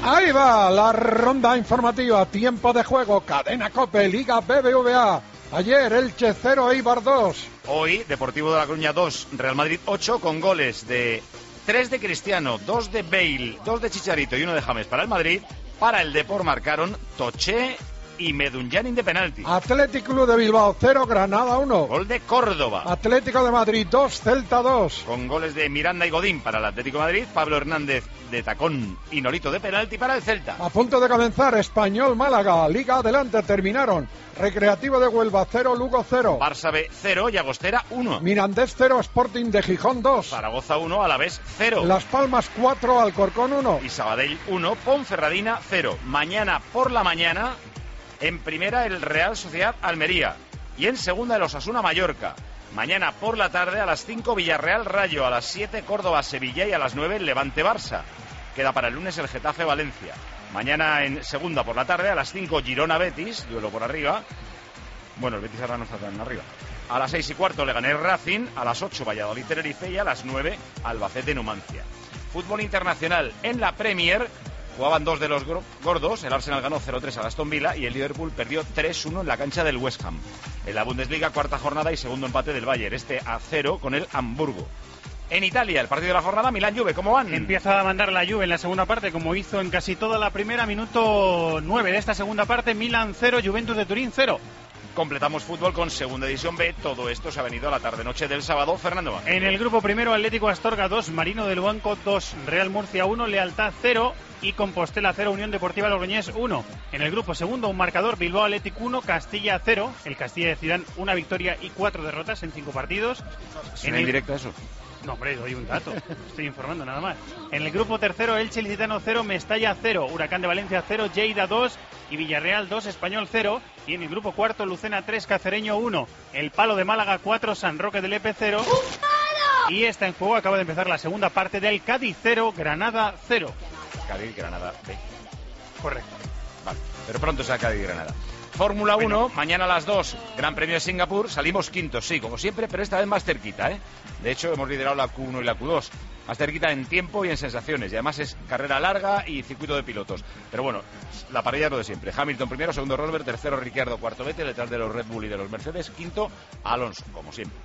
Ahí va la ronda informativa, tiempo de juego, Cadena COPE, Liga BBVA. Ayer Elche 0, Eibar 2. Hoy Deportivo de La Coruña 2, Real Madrid 8, con goles de 3 de Cristiano, 2 de Bale, 2 de Chicharito y 1 de James para el Madrid. Para el Depor marcaron Toché y Medunjani de penalti. Atlético Club de Bilbao 0, Granada 1. Gol de Córdoba. Atlético de Madrid 2, Celta 2. Con goles de Miranda y Godín para el Atlético de Madrid, Pablo Hernández de tacón y Norito de penalti para el Celta. A punto de comenzar, Español Málaga, Liga adelante, terminaron. Recreativo de Huelva 0, Lugo 0. Barça B 0, Llagostera 1. Mirandés 0, Sporting de Gijón 2. Zaragoza 1, Alavés 0. Las Palmas 4, Alcorcón 1. Y Sabadell 1, Ponferradina 0. Mañana por la mañana, en primera el Real Sociedad Almería y en segunda el Osasuna Mallorca. Mañana por la tarde a las 5 Villarreal Rayo, a las 7 Córdoba Sevilla y a las 9 Levante Barça. Queda para el lunes el Getafe Valencia. Mañana en segunda por la tarde a las 5 Girona Betis, duelo por arriba. Bueno, el Betis ahora no está tan arriba. A las 6 y cuarto Leganés Racing, a las 8 Valladolid Tenerife y a las 9 Albacete Numancia. Fútbol internacional en la Premier. Jugaban dos de los gordos, el Arsenal ganó 0-3 a Aston Villa y el Liverpool perdió 3-1 en la cancha del West Ham. En la Bundesliga, cuarta jornada y segundo empate del Bayern, a 0 con el Hamburgo. En Italia, el partido de la jornada, Milán-Juve, ¿cómo van? Empieza a mandar la Juve en la segunda parte, como hizo en casi toda la primera, minuto 9 de esta segunda parte, Milan 0, Juventus de Turín 0. Completamos fútbol con segunda división B. Todo esto se ha venido a la tarde-noche del sábado. Fernando Vázquez. En el grupo primero, Atlético Astorga 2, Marino del Banco 2, Real Murcia 1, Lealtad 0 y Compostela 0, Unión Deportiva Logroñés 1. En el grupo segundo, un marcador, Bilbao Athletic 1, Castilla 0. El Castilla de Zidane, una victoria y 4 derrotas en 5 partidos. ¿En el directo eso? No, hombre, doy un dato. Estoy informando nada más. En el grupo tercero, Elche Licitano 0, Mestalla 0, Huracán de Valencia 0, Lleida 2 y Villarreal 2, Español 0. Y en el grupo cuarto, Lucena 3, Cacereño 1, El Palo de Málaga 4, San Roque del Epe 0. Y está en juego, acaba de empezar la segunda parte del Cádiz 0, Granada 0. Cádiz, Granada B. Correcto. Vale, pero pronto será Cádiz, Granada. Fórmula 1, mañana a las 2, Gran Premio de Singapur, salimos quintos, sí, como siempre, pero esta vez más cerquita, ¿eh? De hecho, hemos liderado la Q1 y la Q2, más cerquita en tiempo y en sensaciones, y además es carrera larga y circuito de pilotos. Pero bueno, la parrilla es lo de siempre. Hamilton primero, segundo Rosberg, tercero Ricciardo, cuarto Vettel, detrás de los Red Bull y de los Mercedes, quinto Alonso, como siempre.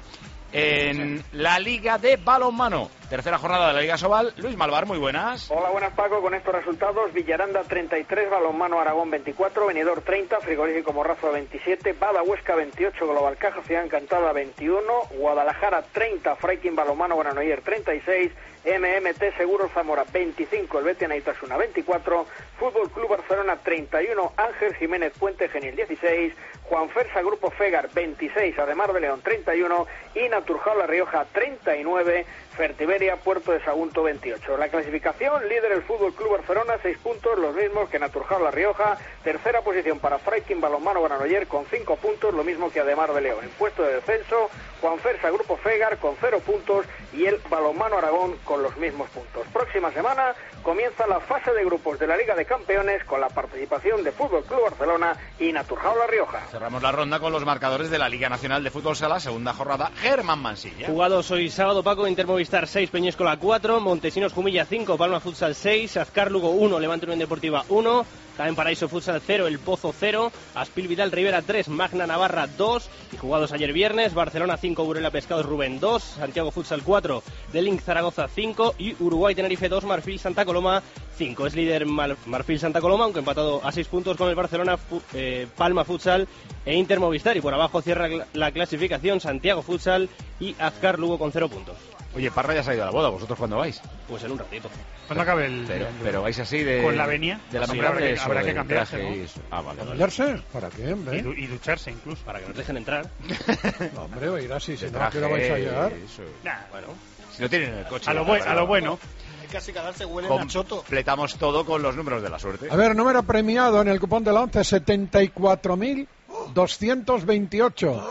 En la Liga de Balonmano, tercera jornada de la Liga Sobal, Luis Malvar, muy buenas. Hola, buenas Paco, con estos resultados, Villaranda 33, Balonmano Aragón 24, Benidorm 30, Frigorífico Morrazo 27, Bada Huesca 28, Global Caja Ciudad Encantada 21, Guadalajara 30, Freikin Balonmano Granoller 36, MMT Seguros Zamora 25, el Betis Naitasuna 24, Fútbol Club Barcelona 31, Ángel Jiménez Puente Genil 16, Juan Fersa Grupo Fegar 26, Ademar de León 31 y Naturjao La Rioja 39, Fertiberia Puerto de Sagunto 28. La clasificación, líder el Fútbol Club Barcelona, 6 puntos, los mismos que Naturjao La Rioja. Tercera posición para Freikin Balonmano Granoller con 5 puntos, lo mismo que Ademar de León. En puesto de descenso, Juan Fersa Grupo Fegar con 0 puntos y el Balonmano Aragón con los mismos puntos. Próxima semana comienza la fase de grupos de la Liga de Campeones con la participación de Fútbol Club Barcelona y Naturjao La Rioja. Cerramos la ronda con los marcadores de la Liga Nacional de Fútbol Sala, segunda jornada, Germán Mansilla. Jugados hoy sábado, Paco, Intermovistar 6, Peñíscola 4, Montesinos Jumilla 5, Palma Futsal 6, Azcar Lugo 1, Levante Unión Deportiva 1, Jaén Paraíso Futsal 0, El Pozo 0, Aspil Vidal Rivera 3, Magna Navarra 2, y jugados ayer viernes, Barcelona 5, Burela Pescados Rubén 2, Santiago Futsal 4, Delink Zaragoza 5 y Uruguay Tenerife 2, Marfil Santa Coloma 5. Es líder Marfil Santa Coloma, aunque empatado a 6 puntos con el Barcelona, Palma Futsal e Intermovistar, y por abajo cierra la clasificación Santiago Futsal y Azcar Lugo con 0 puntos. Oye, Parra ya se ha ido a la boda, ¿vosotros cuándo vais? Pues en un ratito. ¿Cuándo acabe el...? Pero vais así de... ¿Con la venia? De la habrá que cambiarse, ¿no? Ah, vale. ¿Cambiarse? ¿Para qué, hombre? Y ducharse incluso. Para que nos dejen entrar. No, hombre, va a ir así, si no, ¿a qué hora vais a llegar? Nah, bueno. Si no tienen el coche... A lo bueno. Casi cada vez se huele a choto. Completamos todo con los números de la suerte. A ver, número premiado en el cupón de la 11, 74.228,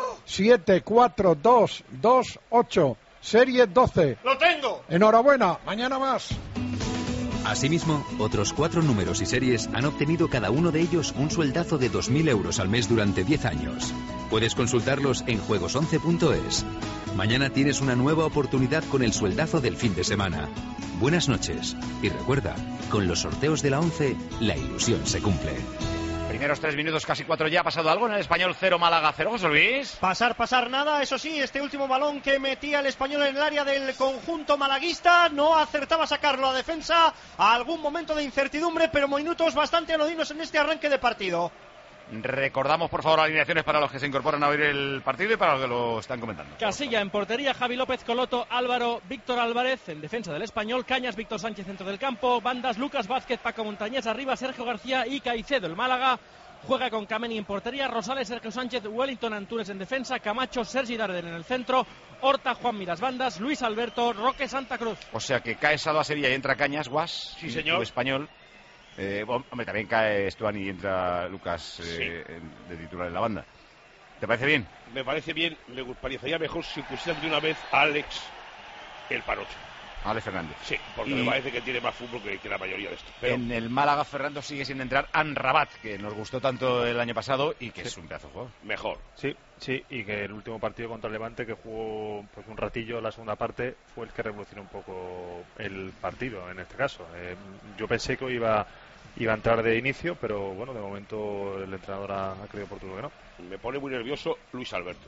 74228, serie 12. ¡Lo tengo! Enhorabuena, mañana más. Asimismo, otros 4 números y series han obtenido cada uno de ellos un sueldazo de 2.000 euros al mes durante 10 años. Puedes consultarlos en juegos11.es. Mañana tienes una nueva oportunidad con el sueldazo del fin de semana. Buenas noches. Y recuerda, con los sorteos de la 11, la ilusión se cumple. Primeros 3 minutos, casi 4 ya. ¿Ha pasado algo en el Español 0, Málaga 0, José Luis? Pasar nada. Eso sí, este último balón que metía el Español en el área del conjunto malaguista no acertaba a sacarlo a defensa. A algún momento de incertidumbre, pero minutos bastante anodinos en este arranque de partido. Recordamos, por favor, las alineaciones para los que se incorporan a oír el partido y para los que lo están comentando. Casilla en portería, Javi López, Coloto, Álvaro, Víctor Álvarez. En defensa del Español, Cañas, Víctor Sánchez, centro del campo. Bandas, Lucas Vázquez, Paco Montañés, arriba, Sergio García y Caicedo. El Málaga juega con Kameni en portería, Rosales, Sergio Sánchez, Wellington Antunes en defensa, Camacho, Sergi Darder en el centro, Horta, Juan Miras bandas, Luis Alberto, Roque, Santa Cruz. O sea que cae Salva Sevilla y entra Cañas, Guas. Sí, señor. Español. Hombre, también cae Estuani y entra Lucas de titular en la banda. ¿Te parece bien? Me parece bien. Me parecería mejor si pusieran de una vez a Alex el Panocho. Alex Fernández. Sí, porque me parece que tiene más fútbol que la mayoría de estos. Pero... En el Málaga, Fernando, sigue sin entrar Anrabat, que nos gustó tanto el año pasado y que es un pedazo de jugador. Mejor. Sí, y que el último partido contra el Levante, que jugó pues un ratillo la segunda parte, fue el que revolucionó un poco el partido, en este caso. Yo pensé que iba a entrar de inicio, pero bueno, de momento el entrenador ha creído oportuno que no. Me pone muy nervioso Luis Alberto.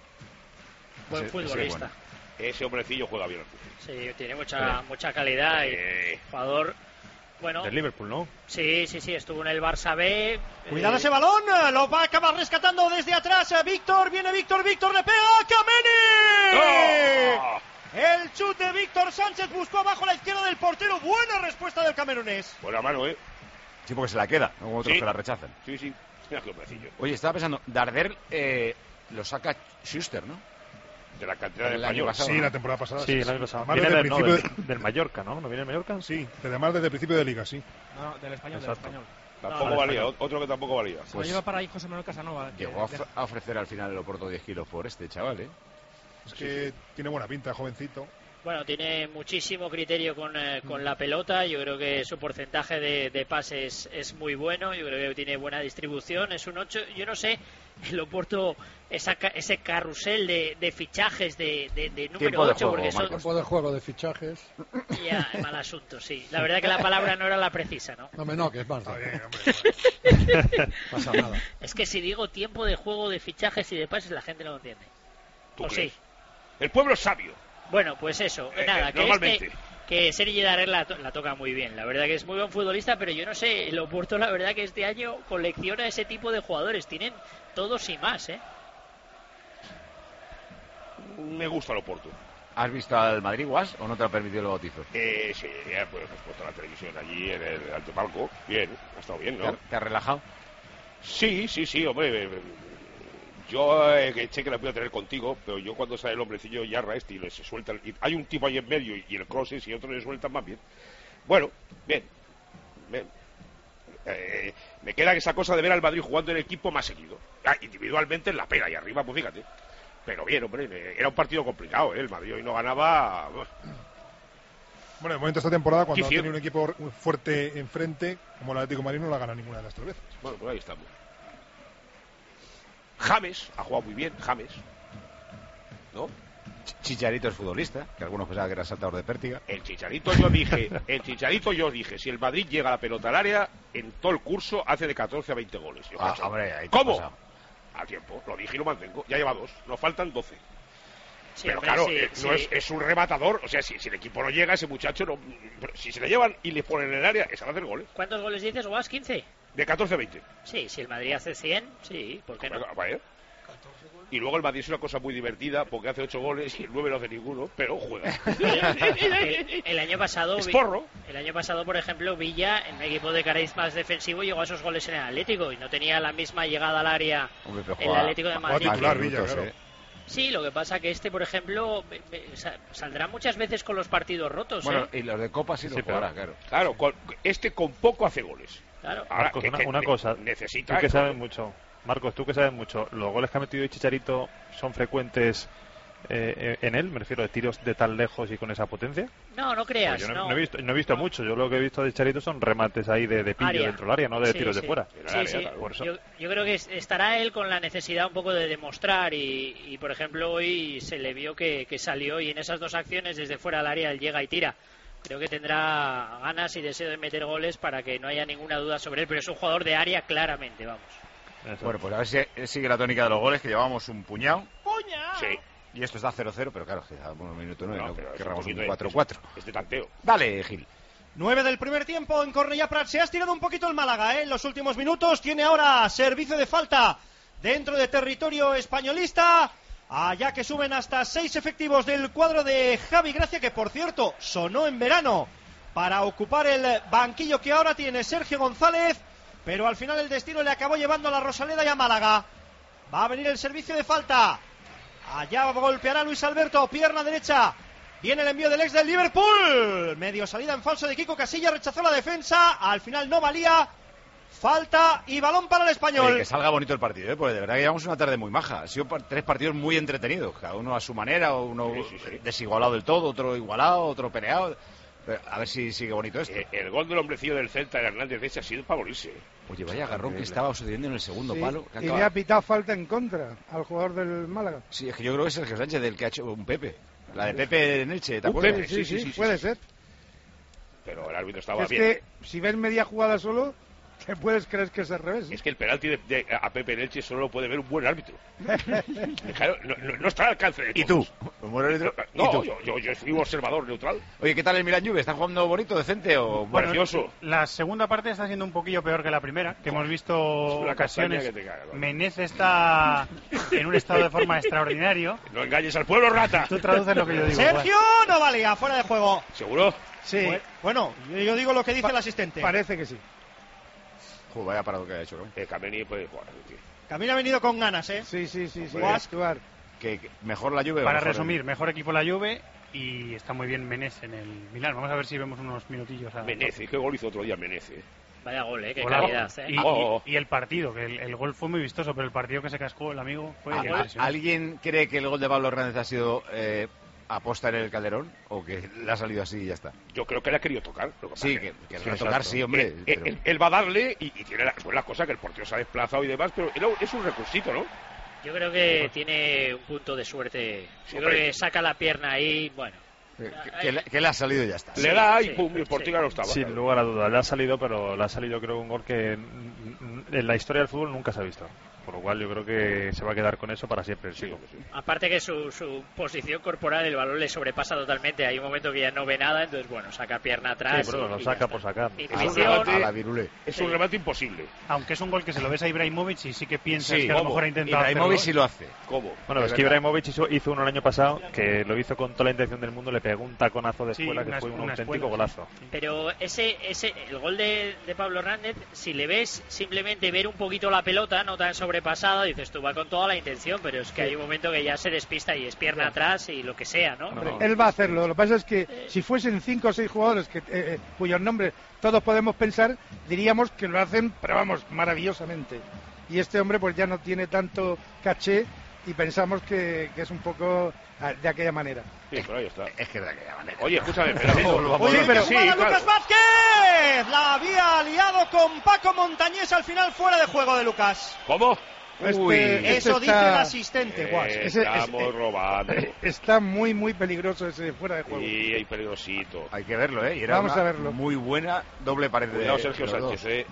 Buen futbolista. Ese hombrecillo juega bien. Sí, tiene mucha calidad y jugador bueno. Del Liverpool, ¿no? Sí, estuvo en el Barça B. Cuidado ese balón, lo va a acabar rescatando desde atrás Víctor, viene Víctor, le pega a Kameni. ¡Oh! El chute de Víctor Sánchez buscó abajo a la izquierda del portero, buena respuesta del camerunés. Buena mano, Sí, porque se la queda, no como otros que la rechazan. Sí, mira qué hombrecillo. Oye, estaba pensando, Darder lo saca Schuster, ¿no? De la cantera del Español. Sí, la temporada pasada. Sí, el año pasado. Viene del Mallorca, ¿no? ¿No viene el Mallorca? Sí, además desde el principio de Liga, sí. No, del Español, Exacto. del Español. Tampoco valía, otro que tampoco valía. Se lo lleva para ahí José Manuel Casanova. Llegó a ofrecer al final el Oporto 10 kilos por este chaval, Es que tiene buena pinta, jovencito. Bueno, tiene muchísimo criterio con la pelota. Yo creo que su porcentaje de pases es muy bueno. Yo creo que tiene buena distribución. Es un 8. Yo no sé, el Oporto, ese carrusel de fichajes de número 8. Porque son tiempo de juego de fichajes. Ya, mal asunto, sí. La verdad que la palabra no era la precisa, ¿no? No, que es más. Pasa nada. Es que si digo tiempo de juego de fichajes y de pases, la gente no lo entiende. ¿Tú crees? Sí. El pueblo es sabio. Bueno, pues eso, nada, que Sergi Darder la toca muy bien. La verdad que es muy buen futbolista, pero yo no sé, el Oporto la verdad que este año colecciona ese tipo de jugadores. Tienen todos y más, Me gusta el Oporto. ¿Has visto al Madrid, Guas, o no te ha permitido el bautizo? Sí, pues he puesto la televisión allí en el antepalco. Bien, ha estado bien, ¿no? ¿Te has relajado? Sí, hombre. Yo sé que la voy a tener contigo, pero yo cuando sale el hombrecillo Yarra y se suelta, y hay un tipo ahí en medio y el crosses y otros le sueltan más bien. Bueno, bien. Me queda esa cosa de ver al Madrid jugando en equipo más seguido. Individualmente en la pena y arriba, pues fíjate. Pero bien, hombre, era un partido complicado, El Madrid hoy no ganaba. Bueno, de momento esta temporada, cuando ha tenido un equipo fuerte enfrente, como el Atlético de Madrid, no la gana ninguna de las 3 veces. Bueno, pues ahí estamos. James ha jugado muy bien, ¿no? Chicharito es futbolista, que algunos pensaban que era saltador de pértiga. El Chicharito yo dije, si el Madrid llega a la pelota al área, en todo el curso hace de 14 a 20 goles. Hombre, ahí ¿cómo? A tiempo, lo dije y lo mantengo, ya lleva 2, nos faltan 12. Sí, pero claro, es un rematador, o sea, si el equipo no llega, ese muchacho no. Si se le llevan y le ponen en el área, es a hacer goles. ¿Cuántos goles dices, Guas? ¿15? De 14 a 20. Sí, si el Madrid hace 100, sí, ¿por qué no? Vale. Y luego el Madrid es una cosa muy divertida porque hace 8 goles y el 9 no hace ninguno, pero juega. El año pasado, el año pasado, por ejemplo, Villa, en un equipo de cariz más defensivo, llegó a esos goles en el Atlético y no tenía la misma llegada al área el Atlético de Madrid. Sí, lo que pasa que por ejemplo, saldrá muchas veces con los partidos rotos. Bueno, y los de Copa sí los jugará, claro. Claro, con poco hace goles. Claro. Ahora, Marcos, una cosa, necesita tú que sabes mucho, Marcos, tú que sabes mucho, ¿los goles que ha metido Chicharito son frecuentes en él? Me refiero a tiros de tan lejos y con esa potencia. No creas. Yo no he visto mucho. Yo lo que he visto de Chicharito son remates ahí de pillo área. dentro del área, no de tiros de fuera. Por eso. Yo creo que estará él con la necesidad un poco de demostrar y por ejemplo, hoy se le vio que salió y en esas 2 acciones desde fuera del área él llega y tira. Creo que tendrá ganas y deseo de meter goles para que no haya ninguna duda sobre él, pero es un jugador de área claramente, vamos. Bueno, pues a ver si sigue la tónica de los goles, que llevamos un puñado. ¡Puñado! Sí. Y esto está 0-0, pero claro, quedamos un minuto 9, querramos un 4-4. Este tanteo. Dale, Gil. 9 del primer tiempo en Cornellà Prat. Se ha estirado un poquito el Málaga, en los últimos minutos. Tiene ahora servicio de falta dentro de territorio españolista. Allá que suben hasta 6 efectivos del cuadro de Javi Gracia, que por cierto sonó en verano para ocupar el banquillo que ahora tiene Sergio González, pero al final el destino le acabó llevando a la Rosaleda y a Málaga. Va a venir el servicio de falta. Allá golpeará Luis Alberto, pierna derecha. Viene el envío del ex del Liverpool. Medio salida en falso de Kiko Casillas, rechazó la defensa. Al final no valía. Falta y balón para el Español. Oye, que salga bonito el partido, porque de verdad que llevamos una tarde muy maja. Han sido 3 partidos muy entretenidos, cada uno a su manera, uno desigualado del todo, otro igualado, otro peleado. Pero a ver si sigue bonito esto. El gol del hombrecillo del Celta, de Hernández Decha, ha sido para morirse. Oye, vaya agarrón que estaba sucediendo en el segundo palo. Y le ha pitado falta en contra al jugador del Málaga. Sí, es que yo creo que es Sergio Sánchez del que ha hecho un Pepe. La de Pepe en Elche, ¿te acuerdas? Pepe, sí, puede ser. Pero el árbitro estaba bien. Es que si ves media jugada solo, te puedes creer que es al revés. Es que el penalti a Pepe en Elche solo lo puede ver un buen árbitro. Claro, no está al alcance de todos. ¿Y tú? ¿Un buen árbitro? No, yo soy un observador neutral. Oye, ¿qué tal el Milan Juve? ¿Está jugando bonito, decente o precioso? La segunda parte está siendo un poquillo peor que la primera, que hemos visto ocasiones. Menez está en un estado de forma extraordinario. No engañes al pueblo, rata. Tú traduces lo que yo digo. Sergio no valía, fuera de juego. ¿Seguro? Sí. Bueno, yo digo lo que dice el asistente. Parece que sí. Vaya parado que ha hecho, ¿no? Camini puede jugar. Camini ha venido con ganas, ¿eh? Sí. Actuar. Que mejor la Juve. Para resumir, mejor equipo la Juve y está muy bien Menez en el Milán. Vamos a ver si vemos unos minutillos. Menez, qué gol hizo otro día Menez. Vaya gol, qué calidad. Y el partido, que el gol fue muy vistoso, pero el partido que se cascó el amigo fue impresionante. ¿Alguien cree que el gol de Pablo Hernández ha sido aposta en el Calderón o que le ha salido así y ya está? Yo creo que le ha querido tocar. Sí, que le va a tocar, sí, hombre. Él va a darle y tiene la cosa que el portero se ha desplazado y demás, pero es un recursito, ¿no? Yo creo que tiene un punto de suerte. Yo creo que saca la pierna ahí, bueno. Que le ha salido y ya está. Le da y pum, el portero no estaba. Sin lugar a dudas, le ha salido, pero le ha salido creo un gol que en la historia del fútbol nunca se ha visto. Por lo cual yo creo que se va a quedar con eso para siempre. Sí. Aparte que su posición corporal, el balón le sobrepasa totalmente. Hay un momento que ya no ve nada, entonces bueno, saca pierna atrás. Sí, pero lo saca por sacar. A la virulé. Es un remate imposible. Aunque es un gol que se lo ves a Ibrahimovic y sí que piensas que a lo mejor ha intentado Ibrahimovic sí lo hace. ¿Cómo? Bueno, es que Ibrahimovic hizo uno el año pasado que lo hizo con toda la intención del mundo, le pegó un taconazo de escuela que fue un auténtico golazo. Pero el gol de Pablo Hernández, si le ves simplemente ver un poquito la pelota, no tan sobrepasada, dices tú va con toda la intención, pero es que hay un momento que ya se despista y es pierna atrás y lo que sea, ¿no? Él va a hacerlo. Lo que pasa es que si fuesen 5 o 6 jugadores cuyos nombres todos podemos pensar, diríamos que lo hacen, pero vamos, maravillosamente. Y este hombre pues ya no tiene tanto caché y pensamos que es un poco de aquella manera. Sí, pero ahí está. Es que de aquella manera. Oye, escúchame, Lucas Vázquez la había liado con Paco Montañés, al final fuera de juego de Lucas. ¿Cómo? Eso dice el asistente. Estamos robando. Está muy, muy peligroso ese fuera de juego. Sí, hay peligrosito. Hay que verlo, ¿eh? Y era Vamos a verlo. Muy buena doble pared de Sergio Sánchez,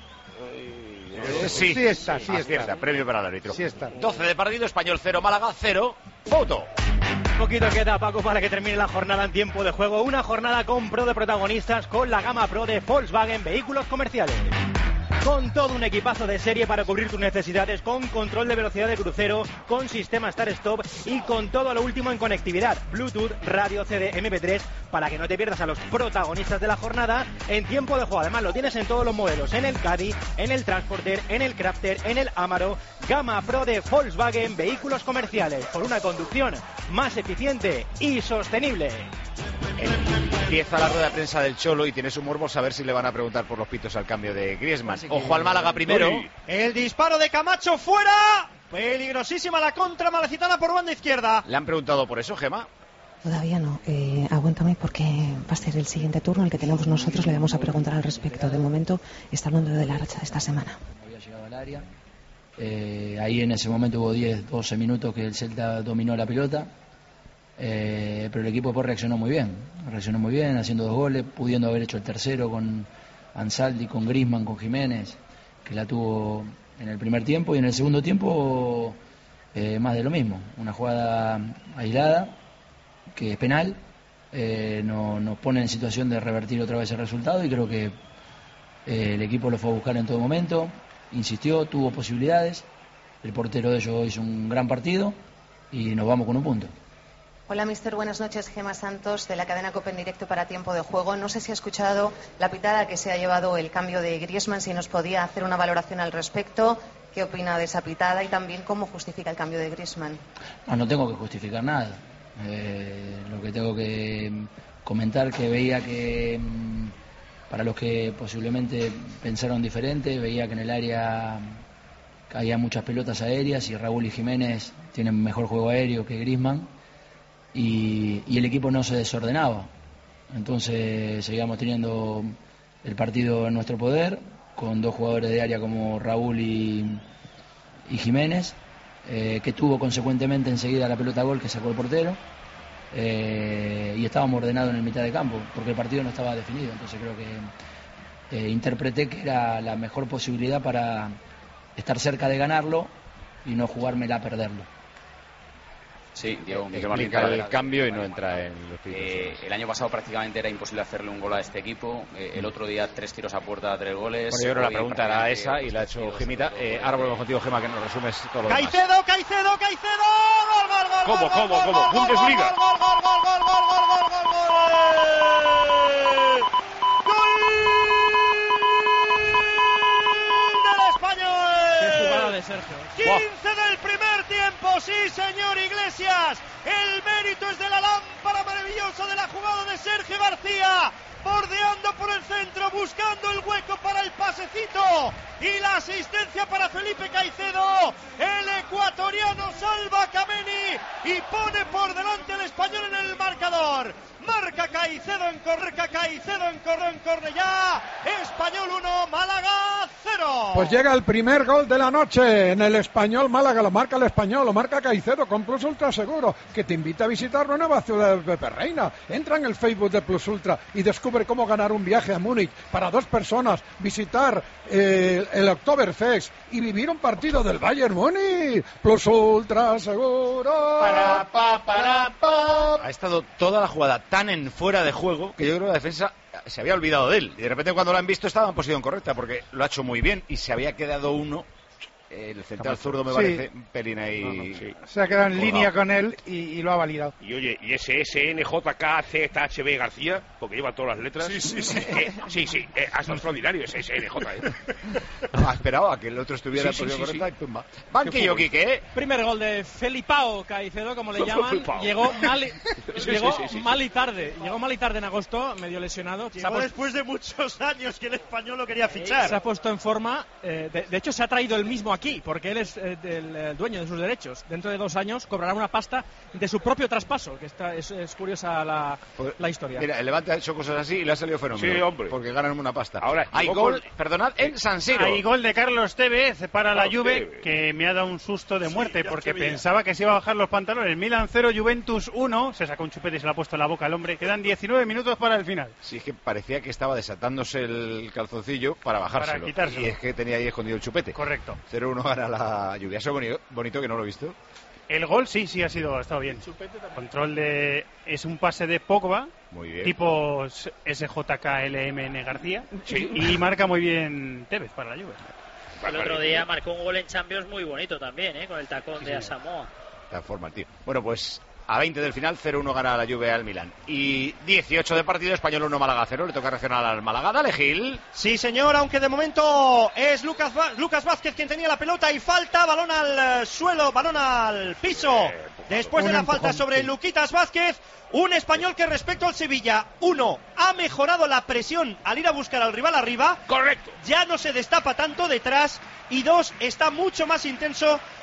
Sí está. Premio para el árbitro. Sí está. 12 de partido, Español 0, Málaga 0. Foto. Poquito queda, Paco, para que termine la jornada en tiempo de juego. Una jornada con Pro de protagonistas, con la gama Pro de Volkswagen Vehículos Comerciales. Con todo un equipazo de serie para cubrir tus necesidades, con control de velocidad de crucero, con sistema Start-Stop y con todo lo último en conectividad, Bluetooth, radio, CD, MP3, para que no te pierdas a los protagonistas de la jornada en tiempo de juego. Además lo tienes en todos los modelos, en el Caddy, en el Transporter, en el Crafter, en el Amaro. Gama Pro de Volkswagen Vehículos Comerciales, por una conducción más eficiente y sostenible. Empieza la rueda de prensa del Cholo y tienes un morbo a ver si le van a preguntar por los pitos al cambio de Griezmann. Ojo al Málaga primero. El disparo de Camacho fuera. Peligrosísima la contra malacitana por banda izquierda. ¿Le han preguntado por eso, Gemma? Todavía no. Aguántame porque va a ser el siguiente turno el que tenemos nosotros. Le vamos a preguntar al respecto. De momento está hablando de la racha de esta semana. Había llegado al área. Ahí en ese momento hubo 10-12 minutos que el Celta dominó la pelota. Pero el equipo después reaccionó muy bien, haciendo 2 goles, pudiendo haber hecho el tercero con Ansaldi, con Griezmann, con Jiménez, que la tuvo en el primer tiempo, y en el segundo tiempo más de lo mismo, una jugada aislada que es penal, nos pone en situación de revertir otra vez el resultado, y creo que el equipo lo fue a buscar en todo momento, insistió, tuvo posibilidades, el portero de ellos hizo un gran partido y nos vamos con un punto. Hola, mister. Buenas noches. Gemma Santos, de la cadena COPE en directo para Tiempo de Juego. No sé si ha escuchado la pitada que se ha llevado el cambio de Griezmann, si nos podía hacer una valoración al respecto. ¿Qué opina de esa pitada y también cómo justifica el cambio de Griezmann? No tengo que justificar nada. Lo que tengo que comentar que veía que, para los que posiblemente pensaron diferente, veía que en el área había muchas pelotas aéreas y Raúl y Jiménez tienen mejor juego aéreo que Griezmann. Y el equipo no se desordenaba, entonces seguíamos teniendo el partido en nuestro poder, con 2 jugadores de área como Raúl y Jiménez, que tuvo consecuentemente enseguida la pelota a gol que sacó el portero, y estábamos ordenados en el mitad de campo porque el partido no estaba definido. Entonces creo que interpreté que era la mejor posibilidad para estar cerca de ganarlo y no jugármela a perderlo. Sí, Diego, que marca el cambio y no entra en los tiros. El año pasado prácticamente era imposible hacerle un gol a este equipo. El otro día 3 tiros a puerta, 3 goles. Bueno, yo creo que la pregunta era esa y la ha hecho Gemita. Ahora volvemos contigo, Gema, que nos resumes todo lo demás. Caicedo. ¿Cómo? Bundesliga. Sergio. 15 del primer tiempo, sí señor Iglesias, el mérito es de la lámpara maravillosa de la jugada de Sergio García, bordeando por el centro, buscando el hueco para el pasecito y la asistencia para Felipe Caicedo. El ecuatoriano salva a Kameni y pone por delante al español en el marcador. Marca Caicedo en Cornellá. Español 1, Málaga 0. Pues llega el primer gol de la noche en el Español Málaga. Lo marca el Español, lo marca Caicedo con Plus Ultra Seguro, que te invita a visitar la nueva ciudad de Peperreina. Entra en el Facebook de Plus Ultra y descubre cómo ganar un viaje a Múnich para 2 personas, visitar el Oktoberfest y vivir un partido del Bayern Múnich. Plus Ultra Seguro. Ha estado toda la jugada tan en fuera de juego que yo creo que la defensa se había olvidado de él. Y de repente cuando lo han visto estaba en posición correcta porque lo ha hecho muy bien y se había quedado uno. El central zurdo me parece un pelín ahí. Sí. Se ha quedado en línea con él y lo ha validado. Y oye, y ese SNJKZHB García, porque lleva todas las letras. Sí, hasta extraordinario ese SNJ. Ha esperado a que el otro estuviera en posición correcta y pumba. Banquillo, Quique. Primer gol de Felipao Caicedo, como le llaman. Llegó mal y tarde. Llegó mal y tarde en agosto, medio lesionado. Llegó después de muchos años que el Español lo quería fichar. Se ha puesto en forma. De hecho, se ha traído el mismo aquí, porque él es el dueño de sus derechos. Dentro de 2 años cobrará una pasta de su propio traspaso, que es curiosa la historia. Mira, el Levante ha hecho cosas así y le ha salido fenómeno. Sí, hombre. Porque ganan una pasta. Ahora, hay gol, perdonad, en San Siro. Hay gol de Carlos Tevez para la Juve, que me ha dado un susto de muerte, porque pensaba que se iba a bajar los pantalones. Milan 0, Juventus 1. Se sacó un chupete y se lo ha puesto en la boca al hombre. Quedan 19 minutos para el final. Sí, es que parecía que estaba desatándose el calzoncillo para bajárselo. Para quitárselo. Y es que tenía ahí escondido el chupete. Correcto. 0-1 gana la Lluvia. Eso es bonito, que no lo he visto. El gol sí ha estado bien. Control es un pase de Pogba, muy bien. Tipo SJKLMN García, sí. Y marca muy bien Tevez para la Juve. El otro día marcó un gol en Champions muy bonito también, con el tacón de Asamoah. Está en forma el tío. Bueno, pues a 20 del final, 0-1 gana la Juve al Milan. Y 18 de partido, Español 1, Málaga 0. Le toca reaccionar al Málaga. Dale, Gil. Sí, señor, aunque de momento es Lucas Vázquez quien tenía la pelota y falta. Balón al suelo, balón al piso. Después de la falta sobre Luquitas Vázquez, un español que respecto al Sevilla, 1, ha mejorado la presión al ir a buscar al rival arriba. Correcto. Ya no se destapa tanto detrás. Y 2, está mucho más intenso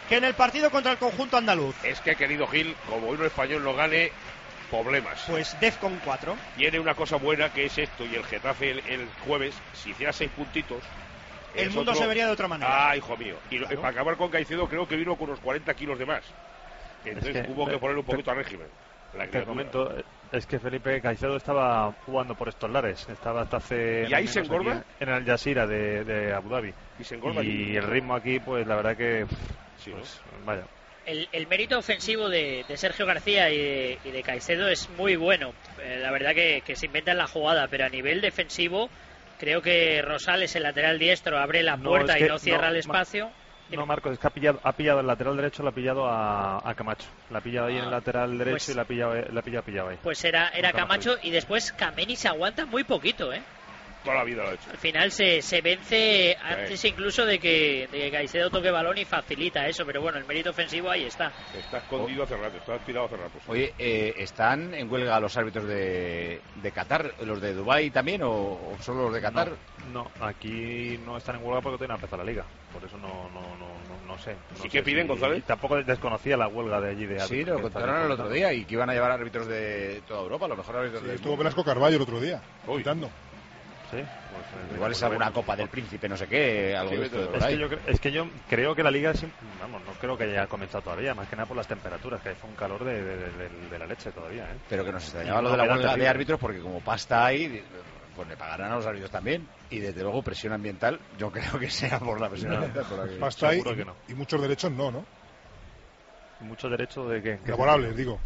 que en el partido contra el conjunto andaluz. Es que, querido Gil, como uno español no gane, problemas. Pues Defcon 4. Tiene una cosa buena que es esto, y el Getafe el jueves, si hiciera 6 puntitos, el mundo se vería de otra manera. Hijo mío. Y claro, para acabar con Caicedo, creo que vino con unos 40 kilos de más. Entonces hubo que ponerle un poquito a régimen. Te comento, es que Felipe Caicedo estaba jugando por estos lares. Estaba hasta hace... ¿Y ahí se engorda? En el Al Jazeera de Abu Dhabi. ¿Y se engorda? Y el ritmo aquí, pues la verdad que... Sí, pues, vaya. El mérito ofensivo de Sergio García y de Caicedo es muy bueno. La verdad que se inventan la jugada, pero a nivel defensivo creo que Rosales, el lateral diestro, abre la puerta y no cierra el espacio. No, Marcos, es que ha pillado el lateral derecho, la ha pillado a Camacho. La ha pillado ahí en el lateral derecho, pues, y la ha pillado ahí. Pues era Camacho, y después Kameni se aguanta muy poquito, Toda la vida lo ha hecho. Al final se vence antes incluso de que Caicedo toque balón y facilita eso, pero bueno, el mérito ofensivo ahí está. Está escondido hace rato, está tirado hace rato. Oye, ¿están en huelga los árbitros de Qatar, los de Dubái también, o solo los de Qatar? No, aquí no están en huelga porque todavía no empezó la liga, por eso no sé. ¿Y qué piden, González? Tampoco desconocía la huelga de allí de árbitros. Sí, lo contaron el otro día, y que iban a llevar árbitros de toda Europa, a lo mejor árbitros de... Estuvo Velasco Carballo el otro día, quitando. Sí, pues, igual es alguna copa del príncipe, no sé qué, algo de esto. Es que yo creo que la liga, no creo que haya comenzado todavía, más que nada por las temperaturas, que hace un calor de la leche todavía. Pero que nos extrañaba lo de la huelga de árbitros, porque como pasta hay, pues le pagarán a los árbitros también, y desde luego presión ambiental, yo creo que sea por la presión ambiental. Pasta hay y muchos derechos no. ¿Muchos derechos de qué? Laborables, digo.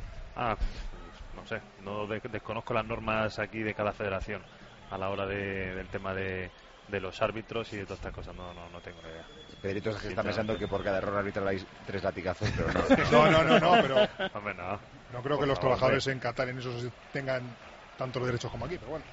No sé, no desconozco las normas aquí de cada federación a la hora del tema de los árbitros y de todas estas cosas, no tengo ni idea. Pedrito se está pensando que por cada error arbitral hay 3 latigazos, pero no. pero hombre, no creo que los trabajadores en Qatar en eso tengan tantos derechos como aquí, pero bueno.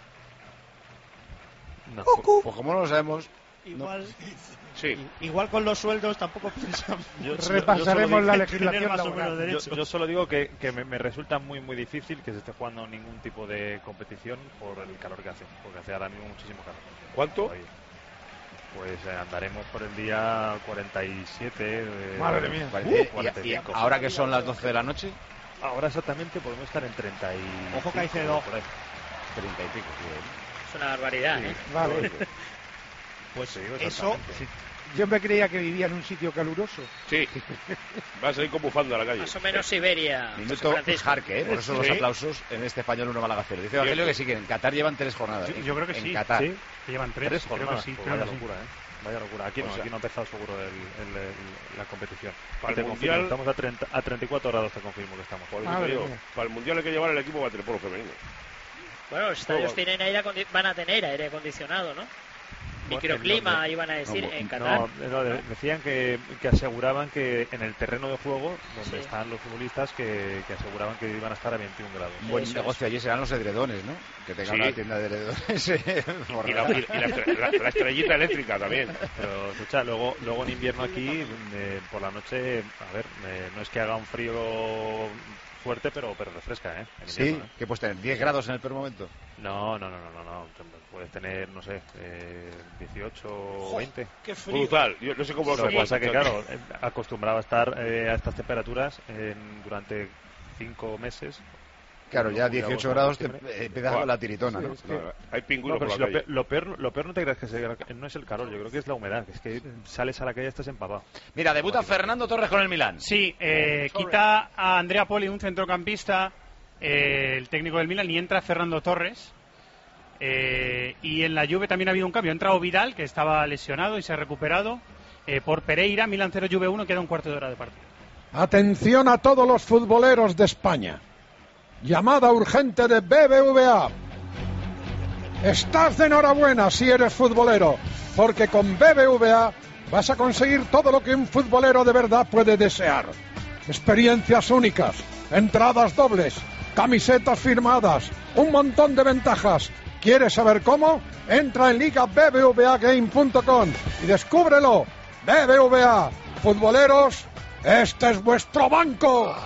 Pues como no lo sabemos... Igual, sí. Igual con los sueldos tampoco pensamos. Repasaremos la legislación laboral. Yo solo digo que me resulta muy muy difícil que se esté jugando ningún tipo de competición por el calor que hace, porque hace ahora mismo muchísimo calor. ¿Cuánto? Pues andaremos por el día 47. Madre mía. 45. ¿Y ahora que son las 12 de la noche? Ahora exactamente podemos estar en 30 y... Ojo, Caicedo. 30 y pico. Es una barbaridad, Vale. Pues sí, eso... Sí. Yo me creía que vivía en un sitio caluroso. Sí. Vas a ir con bufanda a la calle. Más o menos Siberia. Minuto Jarque, por eso los aplausos en este Español 1 Málaga 0. Dice Evangelio que sí, que en Qatar llevan 3 jornadas. Yo creo que sí. En Qatar. Sí, llevan 3 jornadas. Sí, pues vaya locura, Vaya locura. Aquí no ha empezado seguro la competición. Para el Mundial estamos a 34 grados, te confirmo que estamos. Para el Mundial hay que llevar el equipo waterpolo femenino. Bueno, los estadios van a tener aire acondicionado, ¿no? Microclima, iban a decir, en Qatar. No, decían que aseguraban que en el terreno de juego, donde están los futbolistas, que aseguraban que iban a estar a 21 grados. Un buen negocio allí serán los edredones, ¿no? Que tengan una tienda de edredones. y la estrellita eléctrica también. Pero, escucha, luego en invierno aquí, por la noche, no es que haga un frío fuerte, pero refresca, en invierno, sí, que puedes tener 10 grados en el peor momento. No, puedes tener, no sé, 18 o 20. ¡Qué frío! Brutal, yo no sé cómo lo que pasa que, claro, acostumbraba a estar a estas temperaturas durante 5 meses. Claro, ya 18 grados te empiezas con la tiritona, ¿no? Hay pingüinos por la calle. Lo peor no te creas que no es el calor, yo creo que es la humedad, es que sales a la calle y estás empapado. Mira, debuta Fernando Torres con el Milán. Sí, quita a Andrea Poli, un centrocampista, el técnico del Milán, y entra Fernando Torres. Y en la Juve también ha habido un cambio. Ha entrado Vidal, que estaba lesionado y se ha recuperado, por Pereira. Milán 0, Juve 1, queda un cuarto de hora de partido. Atención a todos los futboleros de España. Llamada urgente de BBVA. Estás de enhorabuena si eres futbolero, porque con BBVA vas a conseguir todo lo que un futbolero de verdad puede desear. Experiencias únicas, entradas dobles, camisetas firmadas, un montón de ventajas. ¿Quieres saber cómo? Entra en ligabbvagame.com y descúbrelo. BBVA, futboleros, este es vuestro banco.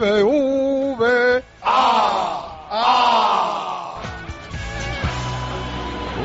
BBVA.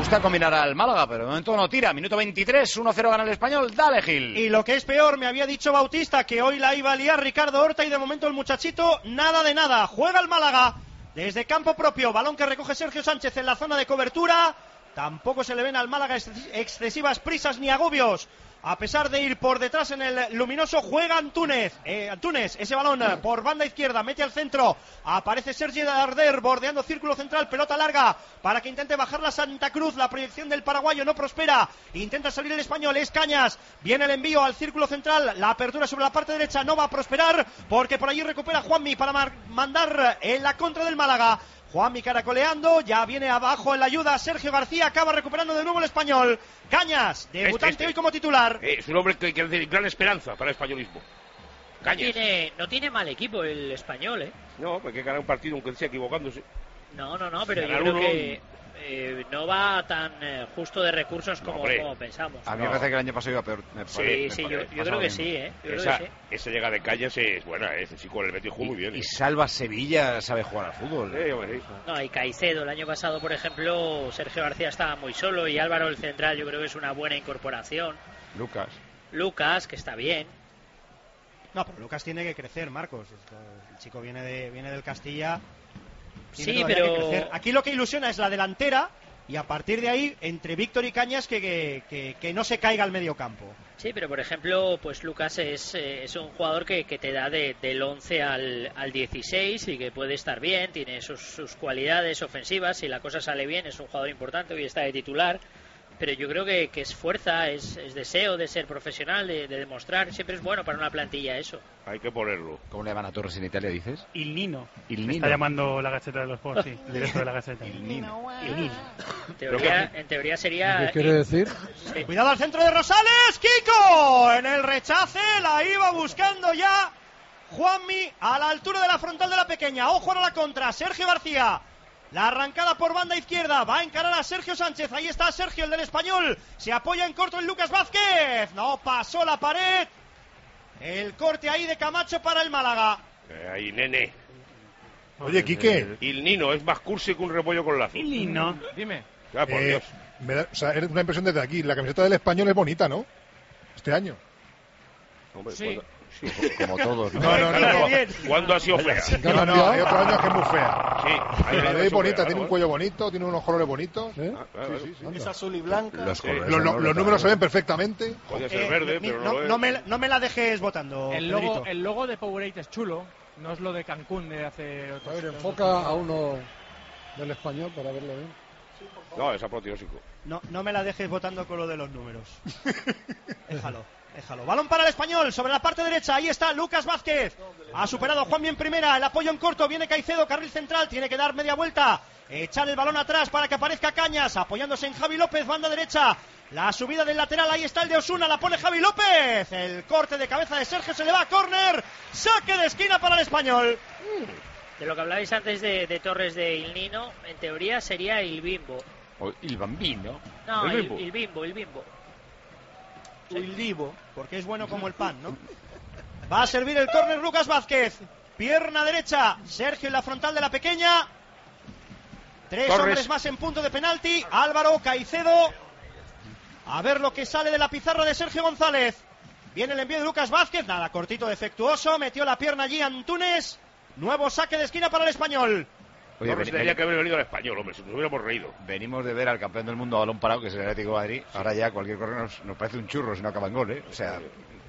gusta combinar al Málaga, pero de momento no tira. Minuto 23, 1-0 gana el Español. Dale, Gil. Y lo que es peor, me había dicho Bautista que hoy la iba a liar Ricardo Horta y de momento el muchachito nada de nada. Juega el Málaga desde campo propio. Balón que recoge Sergio Sánchez en la zona de cobertura. Tampoco se le ven al Málaga excesivas prisas ni agobios. A pesar de ir por detrás en el luminoso, juega Antúnez. Ese balón por banda izquierda, mete al centro. Aparece Sergi Darder bordeando círculo central, pelota larga para que intente bajar la Santa Cruz. La proyección del paraguayo no prospera. Intenta salir el español, es Cañas. Viene el envío al círculo central. La apertura sobre la parte derecha no va a prosperar porque por allí recupera Juanmi para mandar en la contra del Málaga. Juanmi caracoleando, ya viene abajo en la ayuda Sergio García, acaba recuperando de nuevo el español. Cañas, debutante hoy como titular. Es un hombre que tiene gran esperanza para el españolismo. Cañas. No tiene mal equipo el español, ¿eh? No, porque ganar un partido aunque sea equivocándose. No, pero yo creo que no va tan justo de recursos como pensamos. A mí me parece que el año pasado iba peor. Yo creo que sí, ¿eh? Esa llegada de Cañas es buena, sí, con el Betis jugó muy bien. Y Salva Sevilla sabe jugar al fútbol. No, y Caicedo, el año pasado, por ejemplo, Sergio García estaba muy solo y Álvaro el central yo creo que es una buena incorporación. Lucas, que está bien. No, pero Lucas tiene que crecer, Marcos. El chico viene del Castilla. Sí, pero aquí lo que ilusiona es la delantera y a partir de ahí entre Víctor y Cañas que no se caiga al medio campo. Sí, pero por ejemplo, pues Lucas es un jugador que te da del 11 al 16 y que puede estar bien, tiene sus cualidades ofensivas, si la cosa sale bien es un jugador importante, hoy está de titular. Pero yo creo que es fuerza, es deseo de ser profesional, de demostrar. Siempre es bueno para una plantilla eso. Hay que ponerlo. ¿Cómo le llaman a Torres en Italia, dices? Il Nino. Me está llamando la Gaceta de los Juegos, sí. El director de la Gaceta. Il Nino. En teoría sería... ¿Qué quiere decir? Sí. Cuidado al centro de Rosales. Kiko en el rechace. La iba buscando ya Juanmi a la altura de la frontal de la pequeña. Ojo a la contra. Sergio García. La arrancada por banda izquierda, va a encarar a Sergio Sánchez, ahí está Sergio, el del español, se apoya en corto en Lucas Vázquez, no pasó la pared, el corte ahí de Camacho para el Málaga. Ahí, nene. Oye, Quique. Il Nino es más cursi que un repollo con lazo. Il Nino, dime. Por Dios. Es una impresión desde aquí, la camiseta del español es bonita, ¿no? Este año. Hombre, sí. Sí, como todos. No. ¿Cuándo ha sido fea? No, hay otros años que es muy fea. Sí, la de hoy bonita, tiene un cuello bonito, tiene unos colores bonitos. Sí. Es azul y blanca. Los números se ven perfectamente. Podría ser verde, pero no me la dejes votando. El logo de Powerade es chulo, no es lo de Cancún de hace otros. A ver, enfoca a uno del español para verlo bien. No, es apoteósico. No me la dejes votando con lo de los números. Déjalo. Balón para el español, sobre la parte derecha, ahí está Lucas Vázquez. Ha superado a Juanmi en primera, el apoyo en corto, viene Caicedo, carril central, tiene que dar media vuelta, echar el balón atrás para que aparezca Cañas, apoyándose en Javi López, banda derecha. La subida del lateral, ahí está el de Osuna, la pone Javi López. El corte de cabeza de Sergio se le va a córner, saque de esquina para el español. De lo que hablabais antes de Torres de Il Nino, en teoría sería Il Bimbo. ¿O Il Bambino? No, Il Bimbo. El Divo, porque es bueno como el pan, ¿no? Va a servir el córner Lucas Vázquez. Pierna derecha, Sergio en la frontal de la pequeña. Tres hombres más en punto de penalti. Álvaro, Caicedo. A ver lo que sale de la pizarra de Sergio González. Viene el envío de Lucas Vázquez. Nada, cortito, defectuoso. Metió la pierna allí Antúnez. Nuevo saque de esquina para el español. Oye, tendría que haber venido al español, hombre, si nos hubiéramos reído. Venimos de ver al campeón del mundo a balón parado, que es el Atlético de Madrid. Ahora ya cualquier correo nos parece un churro si no acaba en gol, ¿eh? O sea...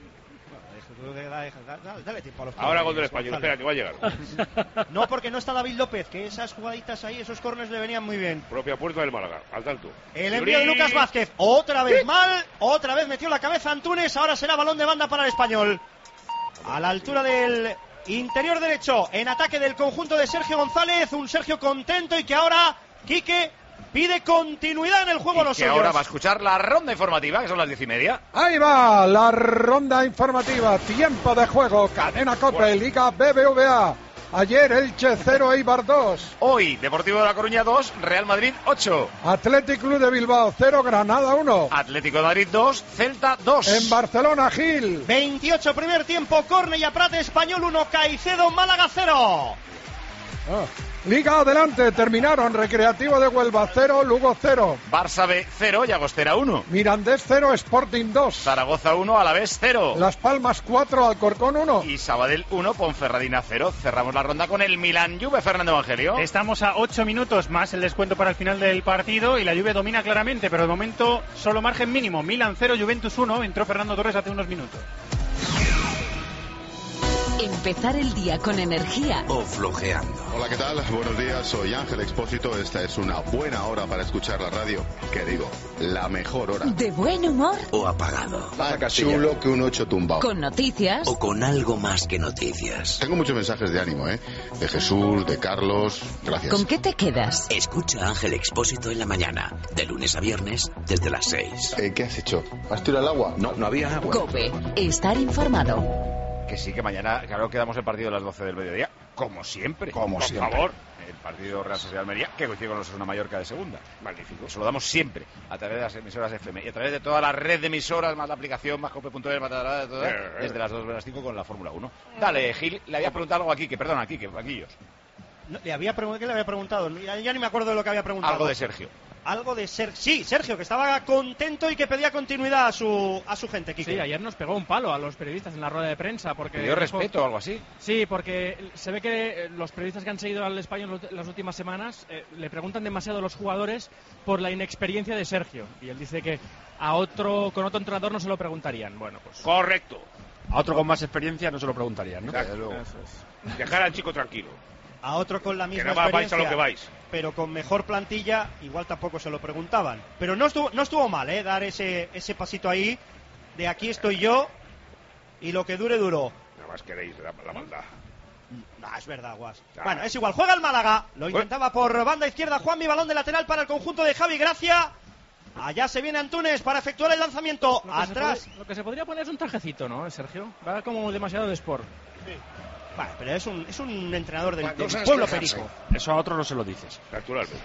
Dale tiempo a los ahora gol del español, espera, que va a llegar. No, porque no está David López, que esas jugaditas ahí, esos corners le venían muy bien. Propia puerta del Málaga, al tanto. El envío de Lucas Vázquez, otra vez mal, otra vez metió la cabeza Antúnez, ahora será balón de banda para el español. A la altura del... interior derecho, en ataque del conjunto de Sergio González, un Sergio contento y que ahora Quique pide continuidad en el juego a los suyos. Y ahora va a escuchar la ronda informativa, que son las 10:30. Ahí va la ronda informativa, tiempo de juego, Cadena COPE, Liga BBVA. Ayer Elche 0, Eibar 2. Hoy Deportivo de La Coruña 2, Real Madrid 8. Athletic Club de Bilbao 0, Granada 1. Atlético de Madrid 2, Celta 2. En Barcelona, Gil. 28 primer tiempo, Cornellà Prat, Español 1, Caicedo, Málaga 0. Liga adelante, terminaron. Recreativo de Huelva 0, Lugo 0. Barça B 0, Llagostera 1. Mirandés 0, Sporting 2. Zaragoza 1, Alavés 0. Las Palmas 4, Alcorcón 1. Y Sabadell 1, Ponferradina 0. Cerramos la ronda con el Milan Juve, Fernando Evangelio. Estamos a 8 minutos más el descuento para el final del partido y la Juve domina claramente, pero de momento solo margen mínimo. Milan 0, Juventus 1. Entró Fernando Torres hace unos minutos. Empezar el día con energía o flojeando. Hola, ¿qué tal? Buenos días, soy Ángel Expósito. Esta es una buena hora para escuchar la radio. ¿Qué digo? La mejor hora. ¿De buen humor? O apagado. Más chulo que un 8 tumbado. ¿Con noticias? O con algo más que noticias. Tengo muchos mensajes de ánimo, ¿eh? De Jesús, de Carlos. Gracias. ¿Con qué te quedas? Escucha a Ángel Expósito en la mañana, de lunes a viernes, desde las 6. ¿Qué has hecho? ¿Has tirado el agua? No había agua. COPE. Estar informado. Que sí, que mañana, claro, quedamos el partido a las 12 del mediodía, como siempre. Por favor, el partido Real Sociedad Almería, que coincide con los Osasuna Mallorca de segunda. Magnífico. Eso lo damos siempre, a través de las emisoras FM y a través de toda la red de emisoras, más la aplicación, más cope.es, desde las 2 de las 5 con la Fórmula 1. Dale, Gil, le había preguntado algo a Quique, perdona, a Quique, Vaquillos. No, ¿qué le había preguntado? Ya ni me acuerdo de lo que había preguntado. Algo de Sergio. Algo de sí, Sergio, que estaba contento y que pedía continuidad a su gente, Quique. Sí, ayer nos pegó un palo a los periodistas en la rueda de prensa porque ¿pidió respeto o algo así? Sí, porque se ve que los periodistas que han seguido al Español las últimas semanas le preguntan demasiado a los jugadores por la inexperiencia de Sergio, y él dice que con otro entrenador no se lo preguntarían. Bueno, pues correcto. A otro con más experiencia no se lo preguntarían, ¿no? Claro. Dejar al chico tranquilo. A otro con la misma experiencia, vais a lo que vais. Pero con mejor plantilla, igual tampoco se lo preguntaban. Pero no estuvo mal, dar ese pasito ahí, de aquí estoy yo, y lo que dure, duró. Nada más queréis la maldad. No, es verdad, Guas. Bueno, es igual, juega el Málaga, lo intentaba por banda izquierda Juan, mi balón de lateral para el conjunto de Javi Gracia. Allá se viene Antunes para efectuar el lanzamiento, atrás. Lo que se podría poner es un trajecito, ¿no, Sergio? Va como demasiado de sport. Sí. Bueno, pero es un entrenador del pueblo perico. Eso a otro no se lo dices. Naturalmente.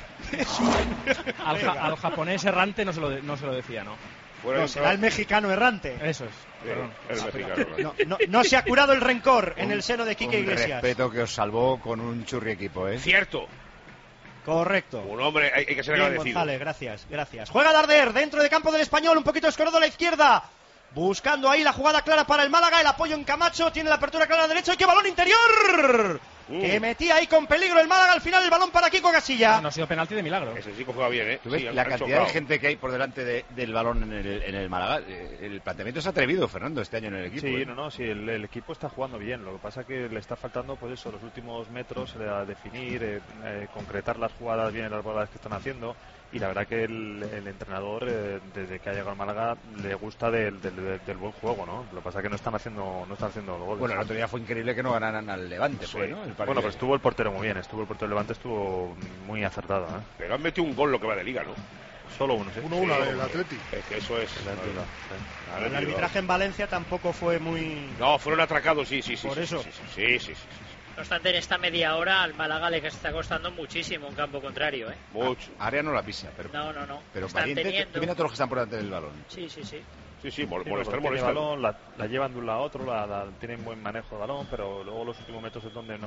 Al japonés errante no se lo decía, ¿no? No, será el mexicano errante. Eso es. El mexicano. No se ha curado el rencor en el seno de Quique Iglesias. Respeto que os salvó con un churri equipo, ¿eh? Cierto. Correcto. Un hombre, hay que ser agradecido. González, gracias. Juega Darder dentro de campo del Español, un poquito escorado a la izquierda. Buscando ahí la jugada clara para el Málaga, el apoyo en Camacho, tiene la apertura clara a la derecha y ¡qué balón interior! Que metía ahí con peligro el Málaga, al final el balón para Kiko Casilla. No ha sido penalti de milagro. Ese chico juega bien, ¿eh? ¿Tú ves la cantidad de gente que hay por delante del balón en el Málaga? El planteamiento es atrevido, Fernando, este año en el equipo. Sí, el equipo está jugando bien. Lo que pasa es que le está faltando, pues eso, los últimos metros, a definir, concretar las jugadas bien, las bolas que están haciendo. Y la verdad que el entrenador, desde que ha llegado al Málaga, le gusta del buen juego, ¿no? Lo que pasa es que no están haciendo goles. Bueno, el otro día fue increíble que no ganaran al Levante, sí. ¿no? Bueno, pero estuvo el portero muy bien, el portero del Levante estuvo muy acertado, ¿eh? Pero han metido un gol lo que va de liga, ¿no? Solo uno, sí. 1-1 del Atleti. Es que eso es. El arbitraje en Valencia tampoco fue muy... No, fueron atracados, sí. Por eso. Sí. No obstante, en esta media hora al Málaga le está costando muchísimo un campo contrario, ¿eh? Mucho. Área no la pisa, pero... No. Pero valiente, viene a todos los que están por delante del balón. Sí. Sí, molestar. El balón, la llevan de un lado a otro, tienen buen manejo de balón, pero luego los últimos metros es donde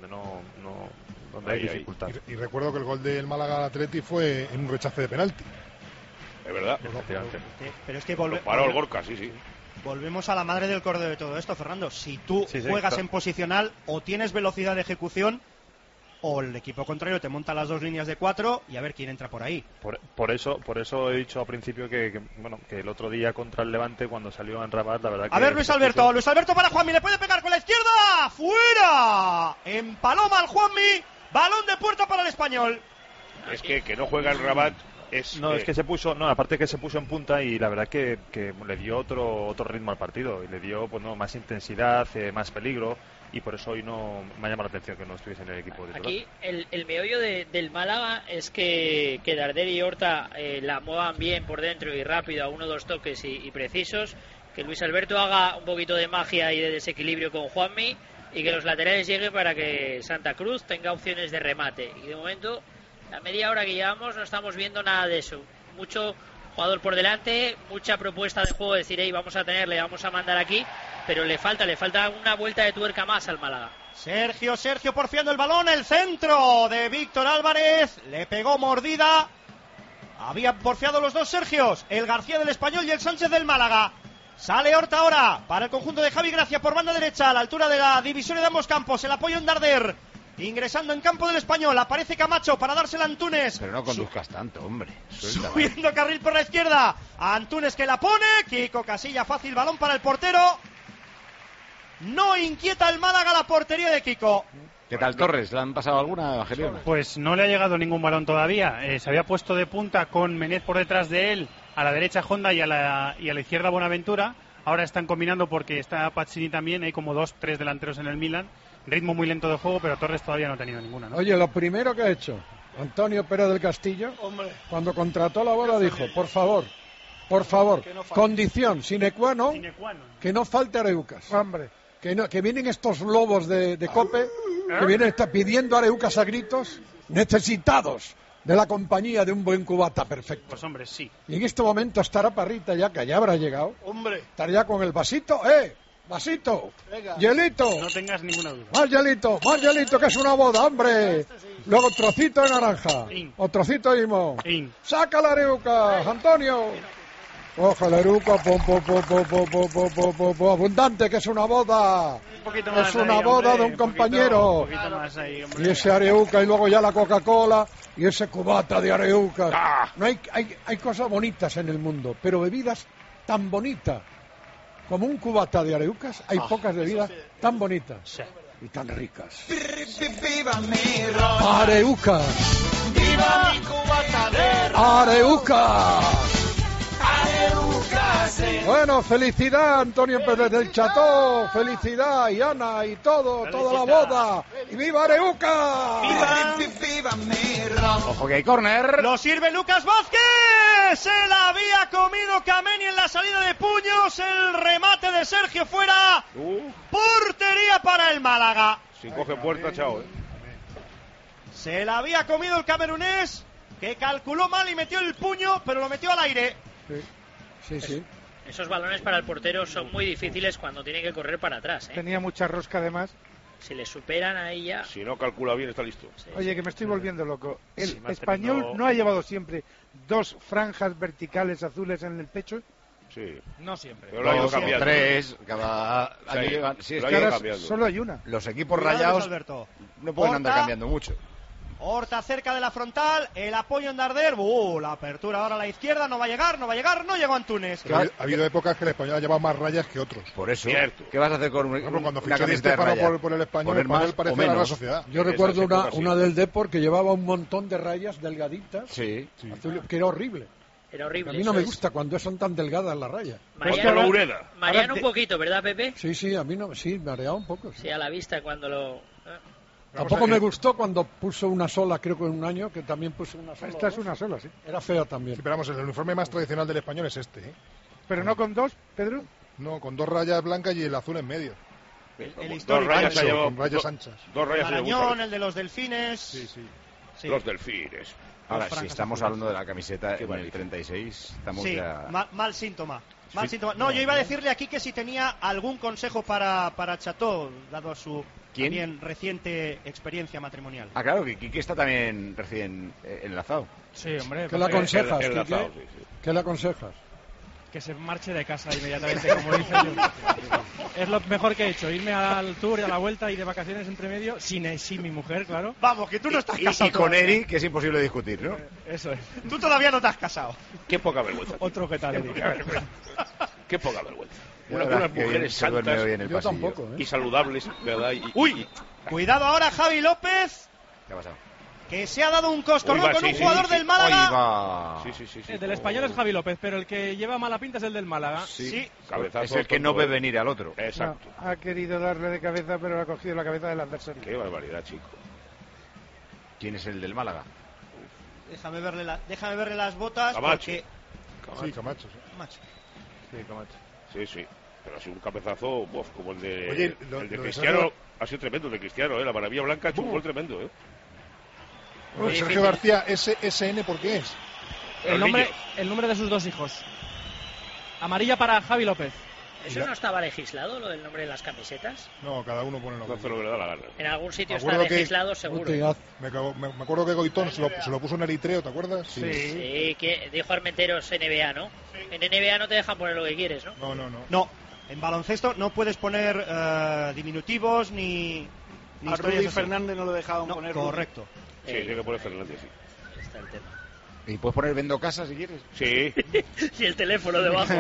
hay dificultad. Y recuerdo que el gol del Málaga al Atleti fue en un rechace de penalti. Es verdad. Pero es que paró el Gorka, sí. Volvemos a la madre del cordero de todo esto, Fernando. Si tú juegas en posicional, o tienes velocidad de ejecución, o el equipo contrario te monta las dos líneas de 4 y a ver quién entra por ahí. Por eso he dicho al principio que el otro día contra el Levante, cuando salió en Rabat, la verdad que... A ver, Luis Alberto para Juanmi, le puede pegar con la izquierda, ¡fuera! En paloma al Juanmi, balón de puerta para el Español. Es que no juega el Rabat. Es que se puso, aparte que se puso en punta y la verdad que le dio otro ritmo al partido y le dio más intensidad, más peligro, y por eso hoy no me ha llamado la atención que no estuviese en el equipo de aquí el meollo del Málaga es que Darder y Horta la muevan bien por dentro y rápido a 1-2 toques y precisos, que Luis Alberto haga un poquito de magia y de desequilibrio con Juanmi y que los laterales lleguen para que Santa Cruz tenga opciones de remate, y de momento la media hora que llevamos no estamos viendo nada de eso. Mucho jugador por delante, mucha propuesta de juego, decir, vamos a tenerle, vamos a mandar aquí, pero le falta una vuelta de tuerca más al Málaga. Sergio porfiando el balón, el centro de Víctor Álvarez, le pegó mordida. Habían porfiado los dos Sergios, el García del Español y el Sánchez del Málaga. Sale Horta ahora para el conjunto de Javi Gracia por banda derecha, a la altura de la divisoria de ambos campos. El apoyo en Darder, ingresando en campo del Español. Aparece Camacho para dársela a Antunes. Pero no conduzcas tanto, hombre. Suelta, subiendo carril por la izquierda. A Antunes que la pone. Kiko Casilla, fácil balón para el portero. No inquieta el Málaga la portería de Kiko. ¿Qué tal Torres? ¿Le han pasado alguna, Evangelio? Pues no le ha llegado ningún balón todavía. Se había puesto de punta con Menez por detrás de él, a la derecha Honda y a la izquierda Bonaventura. Ahora están combinando porque está Pazzini también. Hay como 2-3 delanteros en el Milan. Ritmo muy lento de juego, pero Torres todavía no ha tenido ninguna, ¿no? Oye, lo primero que ha hecho Antonio Pérez del Castillo, cuando contrató la bola, dijo, por favor, condición sine qua non, que no falte Areucas. Hombre. Que vienen estos lobos de Cope, que vienen pidiendo Areucas a gritos, necesitados de la compañía de un buen cubata perfecto. Pues hombre, sí. Y en este momento estará Parrita ya, que ya habrá llegado. Hombre. Estaría con el vasito, vasito, venga. Hielito. No tengas ninguna duda. Más hielito, que es una boda, hombre. Luego trocito de naranja. O trocito de limón. Saca la Areucas, Antonio. Coge la Areuca, abundante, que es una boda. Es una boda de un compañero. Y ese Areuca y luego ya la Coca-Cola y ese cubata de Areuca. No hay cosas bonitas en el mundo, pero bebidas tan bonitas como un cubata de Areucas, hay pocas bebidas tan bonitas y tan ricas. Areucas. ¡Viva mi cubata de Areucas. Bueno, felicidad Antonio Pérez del Cható, felicidad y Ana y toda la boda. ¡Y viva Areuca! Ojo que hay córner. Lo sirve Lucas Vázquez. Se la había comido Kameni en la salida de puños. El remate de Sergio fuera. Portería para el Málaga. Si coge puerta, chao. Se la había comido el camerunés, que calculó mal y metió el puño, pero lo metió al aire. Sí. Esos balones para el portero son muy difíciles cuando tiene que correr para atrás. Tenía mucha rosca además. Si le superan ahí ya. Si no calcula bien, está listo. Oye, que me estoy volviendo loco. El Español no ha llevado siempre 2 franjas verticales azules en el pecho. Sí. No siempre. Pero lo ha ido cambiando. 3, cada año llevan. Sí, es que ahora solo hay una. Los equipos rayados no pueden andar cambiando mucho. Horta cerca de la frontal, el apoyo en Darder, la apertura ahora a la izquierda, no va a llegar, no llegó Antunes. Ha habido épocas que el Español ha llevado más rayas que otros. Por eso, ¿qué vas a hacer con cuando fichó Di Stéfano por el Español, parecía la Real Sociedad. Yo recuerdo una del Depor que llevaba un montón de rayas delgaditas, azul, que era horrible. Era horrible. A mí no me gusta cuando son tan delgadas las rayas. Marean un poquito, ¿verdad, Pepe? Sí, a mí no, mareaba un poco. Sí, a la vista cuando lo... Tampoco me gustó cuando puso una sola, creo que en un año, que también puso una sola. Esta es una sola, sí. Era fea también. Sí, pero vamos, el uniforme más tradicional del Español es este, ¿eh? ¿Pero no con 2, Pedro? No, con 2 rayas blancas y el azul en medio. El histórico. Con rayas anchas. 2 rayas. El Arañón, el de los delfines. Sí. Los delfines. Ahora, si estamos hablando de la camiseta en el 36, estamos ya... Mal síntoma. No, yo iba a decirle aquí que si tenía algún consejo para Cható, dado su también reciente experiencia matrimonial. Ah, claro, que Quique está también recién enlazado. Sí, hombre. ¿Qué le aconsejas, Quique? ¿Qué le aconsejas? Que se marche de casa inmediatamente, como dice yo. Es lo mejor que he hecho, irme al tour y a la vuelta y de vacaciones entre medio, sin mi mujer, claro. Vamos, que tú no estás casado. Y con Eri, que es imposible discutir, ¿no? Eso es. Tú todavía no te has casado. Qué poca vergüenza. Otro que tal, Eri. Qué poca vergüenza. Unas mujeres santas yo tampoco, y saludables, ¿verdad? ¡Uy! Cuidado ahora, Javi López. ¿Qué ha pasado? Que se ha dado un coscorrón con un jugador del Málaga. Sí. El del Español es Javi López, pero el que lleva mala pinta es el del Málaga. Sí. Cabezazo, es el que no ve venir al otro. Exacto. No, ha querido darle de cabeza, pero ha cogido la cabeza del adversario. Qué barbaridad, chico. ¿Quién es el del Málaga? Déjame verle las botas. Camacho. Sí, Camacho. Sí. Pero ha sido un cabezazo como el de, Oye, el de Cristiano. Ha sido tremendo el de Cristiano, La Maravilla Blanca ha hecho un gol tremendo, Sergio García, SN, ¿por qué es? El nombre de sus 2 hijos. Amarilla para Javi López. ¿Eso no estaba legislado, lo del nombre de las camisetas? No, cada uno pone lo que le da la gana. En algún sitio está legislado, seguro. Me acuerdo que Goitón se lo puso en Eritreo, ¿te acuerdas? Sí, que dijo Armenteros NBA, ¿no? En NBA no te dejan poner lo que quieres, ¿no? No, en baloncesto no puedes poner diminutivos ni a Rudy Fernández no lo dejaban poner. Correcto. Sí, tiene que poner Fernández, sí. Ahí está el tema. ¿Y puedes poner Vendo Casa si quieres? Sí. Y el teléfono debajo.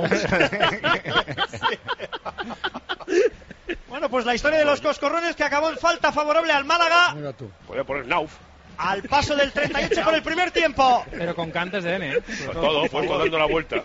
Bueno, pues la historia de los coscorrones que acabó en falta favorable al Málaga. Voy a poner Nauf. Al paso del 38 por el primer tiempo. Pero con cantes de N, ¿eh? Todo, fue dando la vuelta.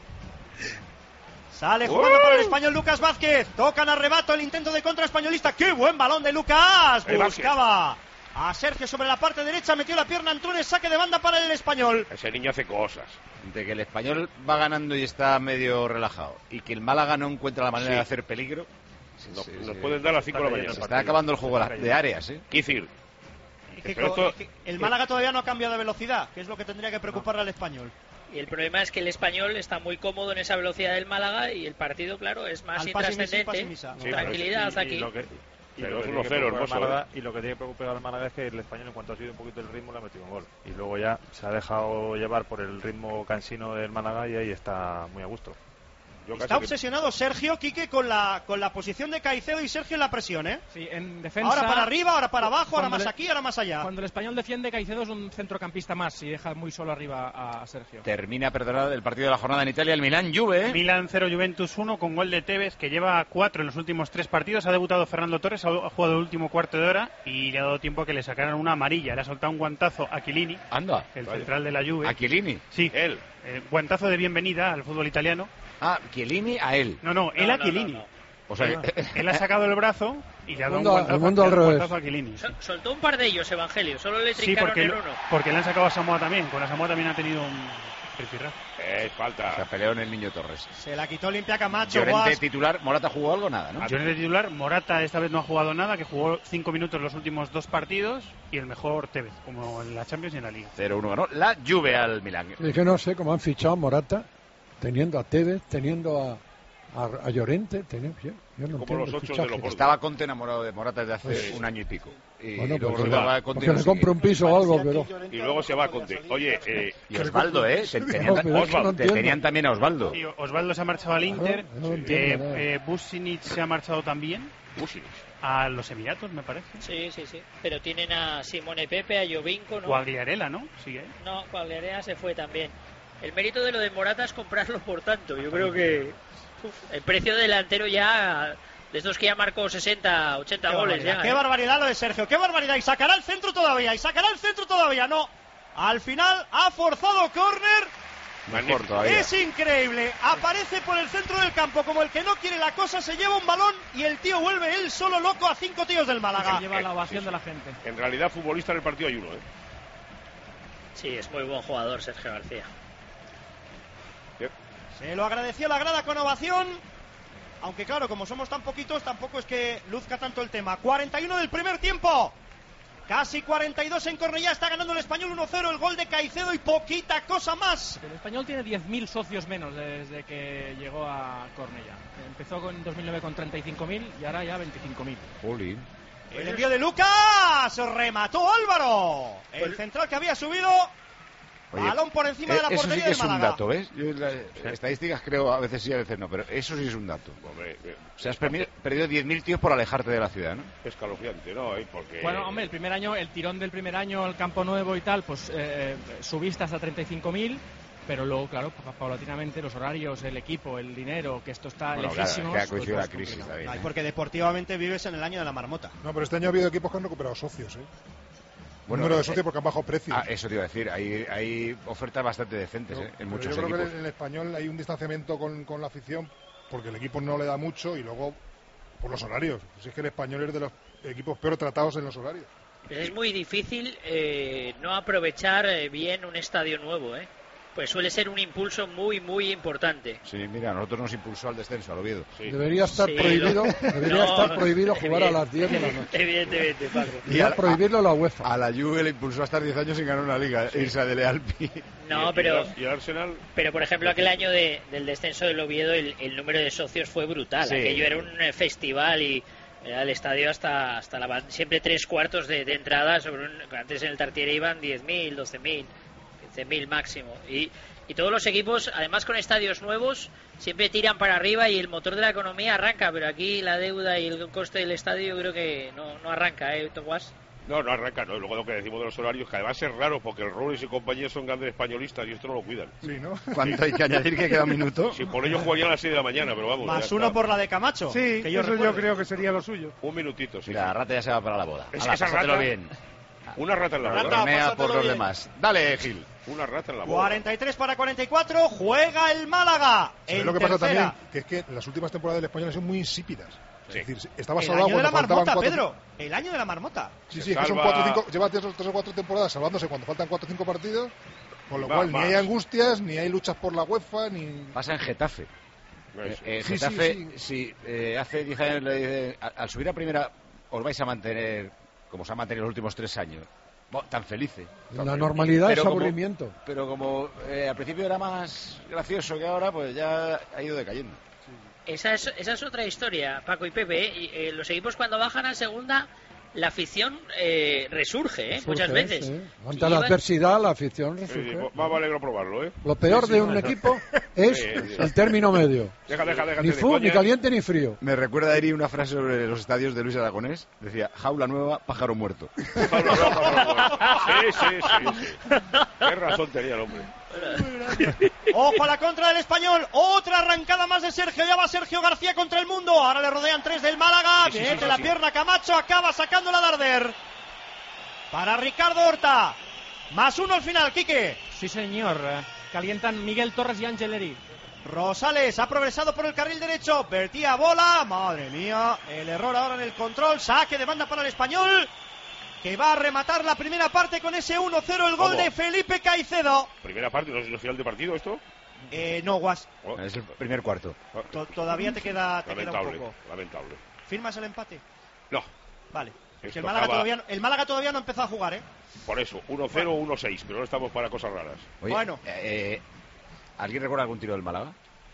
Sale jugando para el español Lucas Vázquez. Tocan a rebato el intento de contra españolista. ¡Qué buen balón de Lucas! Buscaba a Sergio sobre la parte derecha, metió la pierna Antunes, saque de banda para el español. Ese niño hace cosas. De que el español va ganando y está medio relajado y que el Málaga no encuentra la manera de hacer peligro. Nos pueden dar a las 5 de la mañana. Se está acabando el juego de áreas, ¿eh? Kicir. El Málaga todavía no ha cambiado de velocidad, que es lo que tendría que preocuparle al español. Y el problema es que el español está muy cómodo en esa velocidad del Málaga y el partido, claro, es más intrascendente. Tranquilidad aquí. Pero es 1-0 y lo que tiene que preocupar al Málaga es que el español, en cuanto ha subido un poquito el ritmo, le ha metido un gol. Y luego ya se ha dejado llevar por el ritmo cansino del Málaga y ahí está muy a gusto. Está obsesionado Sergio, Quique, con la posición de Caicedo y Sergio en la presión, ¿eh? Sí, en defensa. Ahora para arriba, ahora para abajo, ahora más aquí, ahora más allá. Cuando el español defiende, Caicedo es un centrocampista más y deja muy solo arriba a Sergio. Termina perdonado el partido de la jornada en Italia, el Milan-Juve. Milan 0, Juventus 1 con gol de Tevez, que lleva 4 en los últimos 3 partidos. Ha debutado Fernando Torres, ha jugado el último cuarto de hora y le ha dado tiempo a que le sacaran una amarilla. Le ha soltado un guantazo a Chiellini, el central de la Juve. ¿A Chiellini? Sí, él. Guantazo de bienvenida al fútbol italiano. Ah, Chiellini a él. No, él a Chiellini. O sea, él ha sacado el brazo y le ha dado un guantazo a Chiellini. Soltó un par de ellos, Evangelio, solo le trincaron el uno. Porque le han sacado a Samoa también. Con la Samoa también ha tenido un rifirrafe. Falta. Se peleó en el Niño Torres. Se la quitó Olimpia Camacho. Llorente titular, Morata jugó algo, nada, ¿no? Llorente titular, Morata esta vez no ha jugado nada, que jugó 5 minutos los últimos 2 partidos y el mejor Tevez, como en la Champions y en la Liga. 0-1 ganó la Juve al Milan. Es que no sé cómo han fichado a Morata, teniendo a Tevez, teniendo a Llorente, yo no como los 8 de los Estaba Conte enamorado de Morata desde hace un año y pico. Y bueno, luego porque me compre un piso o algo, pero... Y luego se va a Conte. Oye, y Osvaldo, tenían también a Osvaldo. Sí, Osvaldo se ha marchado al Inter. Businic se ha marchado también. A los Emiratos, me parece. Sí. Pero tienen a Simone Pepe, a Jovinko, ¿no? Guagliarella, ¿no? Sí, No, Guagliarella se fue también. El mérito de lo de Morata es comprarlo por tanto. Yo creo que el precio delantero ya, de estos que ya marcó 60, 80 goles ya. Qué barbaridad lo de Sergio, qué barbaridad. Y sacará el centro todavía, no. Al final ha forzado córner. Es increíble. Aparece por el centro del campo como el que no quiere la cosa, se lleva un balón y el tío vuelve él solo loco a 5 tíos del Málaga. Se lleva la ovación de la gente. En realidad, futbolista en el partido hay uno, ¿eh? Sí, es muy buen jugador Sergio García. Se lo agradeció la grada con ovación. Aunque claro, como somos tan poquitos, tampoco es que luzca tanto el tema. 41 del primer tiempo. Casi 42 en Cornellá. Está ganando el español 1-0. El gol de Caicedo y poquita cosa más. El español tiene 10.000 socios menos desde que llegó a Cornellá. Empezó en 2009 con 35.000 y ahora ya 25.000. El envío de Lucas. Remató Álvaro. El central que había subido. Oye, balón por encima de la portería del Málaga. Eso sí que es un dato, ¿ves? Yo las estadísticas creo a veces sí, a veces no, pero eso sí es un dato. O sea, has perdido 10.000 tíos por alejarte de la ciudad, ¿no? Escalofriante, ¿no? Porque... Bueno, hombre, el tirón del primer año, el campo nuevo y tal, pues subiste hasta 35.000, pero luego, claro, paulatinamente los horarios, el equipo, el dinero, que esto está lejísimos. Claro, que ha coincidido la crisis también. Porque deportivamente vives en el año de la marmota. No, pero este año ha habido equipos que han recuperado socios, ¿eh? Bueno, número de socios porque han bajado precios. Eso te iba a decir, hay ofertas bastante decentes, en muchos equipos. Yo creo que en el español hay un distanciamiento con la afición porque el equipo no le da mucho y luego por los horarios. Si es que el español es de los equipos peor tratados en los horarios. Es muy difícil no aprovechar bien un estadio nuevo, pues suele ser un impulso muy, muy importante. Sí, mira, a nosotros nos impulsó al descenso, al Oviedo. Sí. Debería estar prohibido jugar a las 10 de la noche. Evidentemente, Paco. Y a prohibirlo la UEFA. A la Juve le impulsó a estar 10 años sin ganar una liga, irse a Dele Alpi. No, pero... ¿Y Arsenal? Pero, por ejemplo, aquel año del descenso del Oviedo, el número de socios fue brutal. Sí. Aquello era un festival y... Era el estadio hasta siempre 3/4 de entrada. Antes en el Tartiere iban 10.000, 12.000, 15.000 máximo. Y todos los equipos, además con estadios nuevos, siempre tiran para arriba y el motor de la economía arranca. Pero aquí la deuda y el coste del estadio yo creo que no arranca, Tomás. No arranca, no. Luego lo que decimos de los horarios, que además es raro porque el Robles y compañía son grandes españolistas y esto no lo cuidan. Sí, ¿no? ¿Cuánto hay que añadir que queda un minuto? Sí, por ello jugarían a las 6 de la mañana, pero vamos. Más uno por la de Camacho. Sí, que yo creo que sería lo suyo. Un minutito, sí. Mira, la rata ya se va para la boda. Esa rata, bien. Una rata en la boda. Tornea por los demás. Dale, Gil. Una rata en la boda. 43 para 44, juega el Málaga. ¿Sabes lo que pasa también? Que es que las últimas temporadas del Español son muy insípidas. Sí. Es decir, estaba el salvado año de la cuando marmota, faltaban Pedro. El año de la marmota. Sí, que son 4 o 5, lleva 3 o 4 temporadas salvándose cuando faltan 4 o 5 partidos, con lo cual ni hay angustias, ni hay luchas por la UEFA, ni... Pasa en Getafe. Getafe, sí. Hace 10 años le dice, al subir a primera os vais a mantener como se ha mantenido los últimos 3 años. Tan felices. La normalidad es aburrimiento. Pero como al principio era más gracioso que ahora, pues ya ha ido decayendo. Esa es otra historia, Paco y Pepe. Los equipos cuando bajan a segunda, la afición resurge, muchas veces. Sí. Ante la adversidad, la afición resurge. Más vale no probarlo, ¿eh? Lo peor de un equipo es el término medio. Deja, ni ni caliente ni frío. Me recuerda a Eri una frase sobre los estadios de Luis Aragonés. Decía, jaula nueva, pájaro muerto. Sí. Qué razón tenía el hombre. Ojo a la contra del Español. Otra arrancada más de Sergio. Ya va Sergio García contra el mundo. Ahora le rodean 3 del Málaga. Mete la pierna Camacho. Acaba sacándola Darder. Para Ricardo Horta. Más 1 al final, Quique. Sí, señor. Calientan Miguel Torres y Angeleri. Rosales ha progresado por el carril derecho. Vertía bola. Madre mía. El error ahora en el control. Saque de banda para el Español, que va a rematar la primera parte con ese 1-0, el gol de Felipe Caicedo. ¿Primera parte? ¿No es el final de partido esto? No, Guas. Es el primer cuarto. Todavía te queda un poco. Lamentable. ¿Firmas el empate? No. Vale. Que el Málaga todavía no empezó a jugar, ¿eh? Por eso, 1-0 o 1-6, pero no estamos para cosas raras. Oye, bueno. ¿Alguien recuerda algún tiro del Málaga?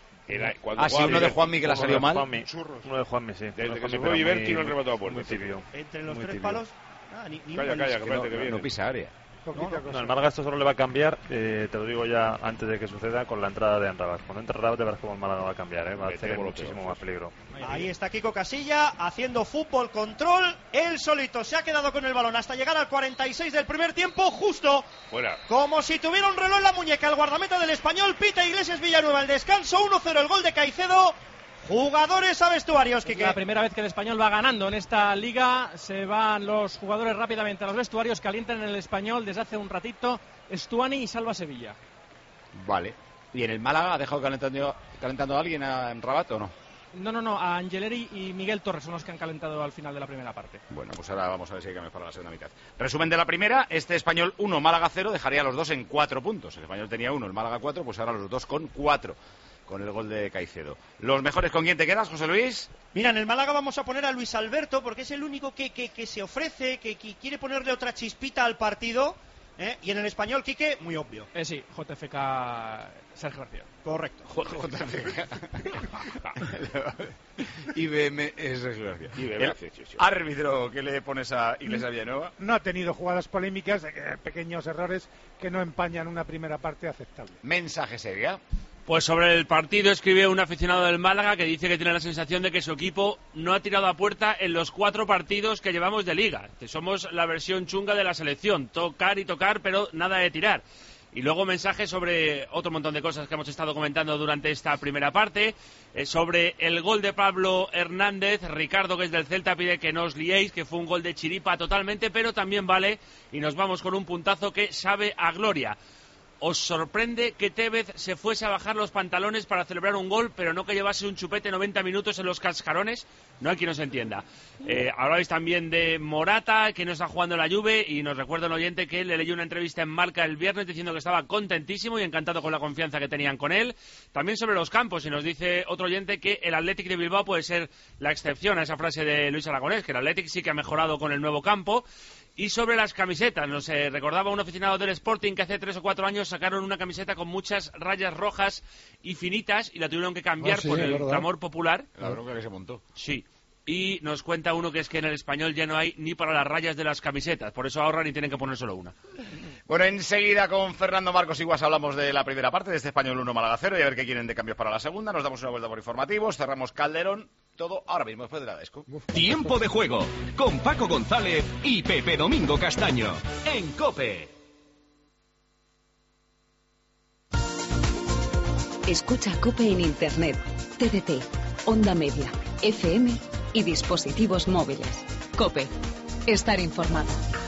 Sí, uno de Juanmi que la salió mal. Uno de Juanmi, sí. Desde que se fue Iberti no han rematado a puerta. Muy tibio. Entre los 3 palos. Calla, que viene. No pisa área. No, el Málaga esto solo le va a cambiar, te lo digo ya antes de que suceda, con la entrada de Amrabat. Cuando entre Amrabat verás cómo el Málaga va a cambiar, va a hacer muchísimo más peligro. Ahí está Kiko Casilla haciendo fútbol control, él solito se ha quedado con el balón hasta llegar al 46 del primer tiempo, justo fuera, como si tuviera un reloj en la muñeca. El guardameta del Español pita Iglesias Villanueva, el descanso, 1-0 el gol de Caicedo. Jugadores a vestuarios, Quique. La primera vez que el Español va ganando en esta liga. Se van los jugadores rápidamente a los vestuarios. Calientan en el Español desde hace un ratito Estuani y Salva Sevilla. Vale. ¿Y en el Málaga ha dejado calentando a alguien en Rabat o no? No, a Angeleri y Miguel Torres son los que han calentado al final de la primera parte. Bueno, pues ahora vamos a ver si hay que mejorar la segunda mitad. Resumen de la primera, este Español 1, Málaga 0, dejaría a los dos en 4 puntos. El Español tenía 1, el Málaga 4, pues ahora los dos con 4. Con el gol de Caicedo. ¿Los mejores con quién te quedas, José Luis? Mira, en el Málaga vamos a poner a Luis Alberto, porque es el único que se ofrece, que quiere ponerle otra chispita al partido. Y en el Español, Quique, muy obvio. Sí, JFK Sergio García. Correcto. JFK. IBM es Sergio García. IBM, árbitro, ¿qué le pones a Iglesias Villanueva? No ha tenido jugadas polémicas, pequeños errores que no empañan una primera parte aceptable. Mensaje seria. Pues sobre el partido escribió un aficionado del Málaga que dice que tiene la sensación de que su equipo no ha tirado a puerta en los 4 partidos que llevamos de liga, que somos la versión chunga de la selección, tocar y tocar, pero nada de tirar. Y luego mensajes sobre otro montón de cosas que hemos estado comentando durante esta primera parte, sobre el gol de Pablo Hernández. Ricardo, que es del Celta, pide que no os liéis, que fue un gol de chiripa totalmente, pero también vale, y nos vamos con un puntazo que sabe a gloria. ¿Os sorprende que Tevez se fuese a bajar los pantalones para celebrar un gol, pero no que llevase un chupete 90 minutos en los cascarones? No hay quien nos entienda. Hablabais también de Morata, que no está jugando en la Juve, y nos recuerda el oyente que le leyó una entrevista en Marca el viernes diciendo que estaba contentísimo y encantado con la confianza que tenían con él. También sobre los campos, y nos dice otro oyente que el Athletic de Bilbao puede ser la excepción a esa frase de Luis Aragonés, que el Athletic sí que ha mejorado con el nuevo campo. Y sobre las camisetas, nos recordaba un aficionado del Sporting que hace 3 o 4 años sacaron una camiseta con muchas rayas rojas y finitas y la tuvieron que cambiar por el clamor popular. La bronca que se montó. Sí. Y nos cuenta uno que es que en el Español ya no hay ni para las rayas de las camisetas, por eso ahorran y tienen que poner solo una. Bueno, enseguida con Fernando Marcos Iguas hablamos de la primera parte de este Español 1 Málaga 0 y a ver qué quieren de cambios para la segunda. Nos damos una vuelta por informativos, cerramos Calderón, todo ahora mismo después de la Desco. Tiempo de juego con Paco González y Pepe Domingo Castaño en COPE. Escucha COPE en Internet, TDT, Onda Media, FM y dispositivos móviles. COPE. Estar informado.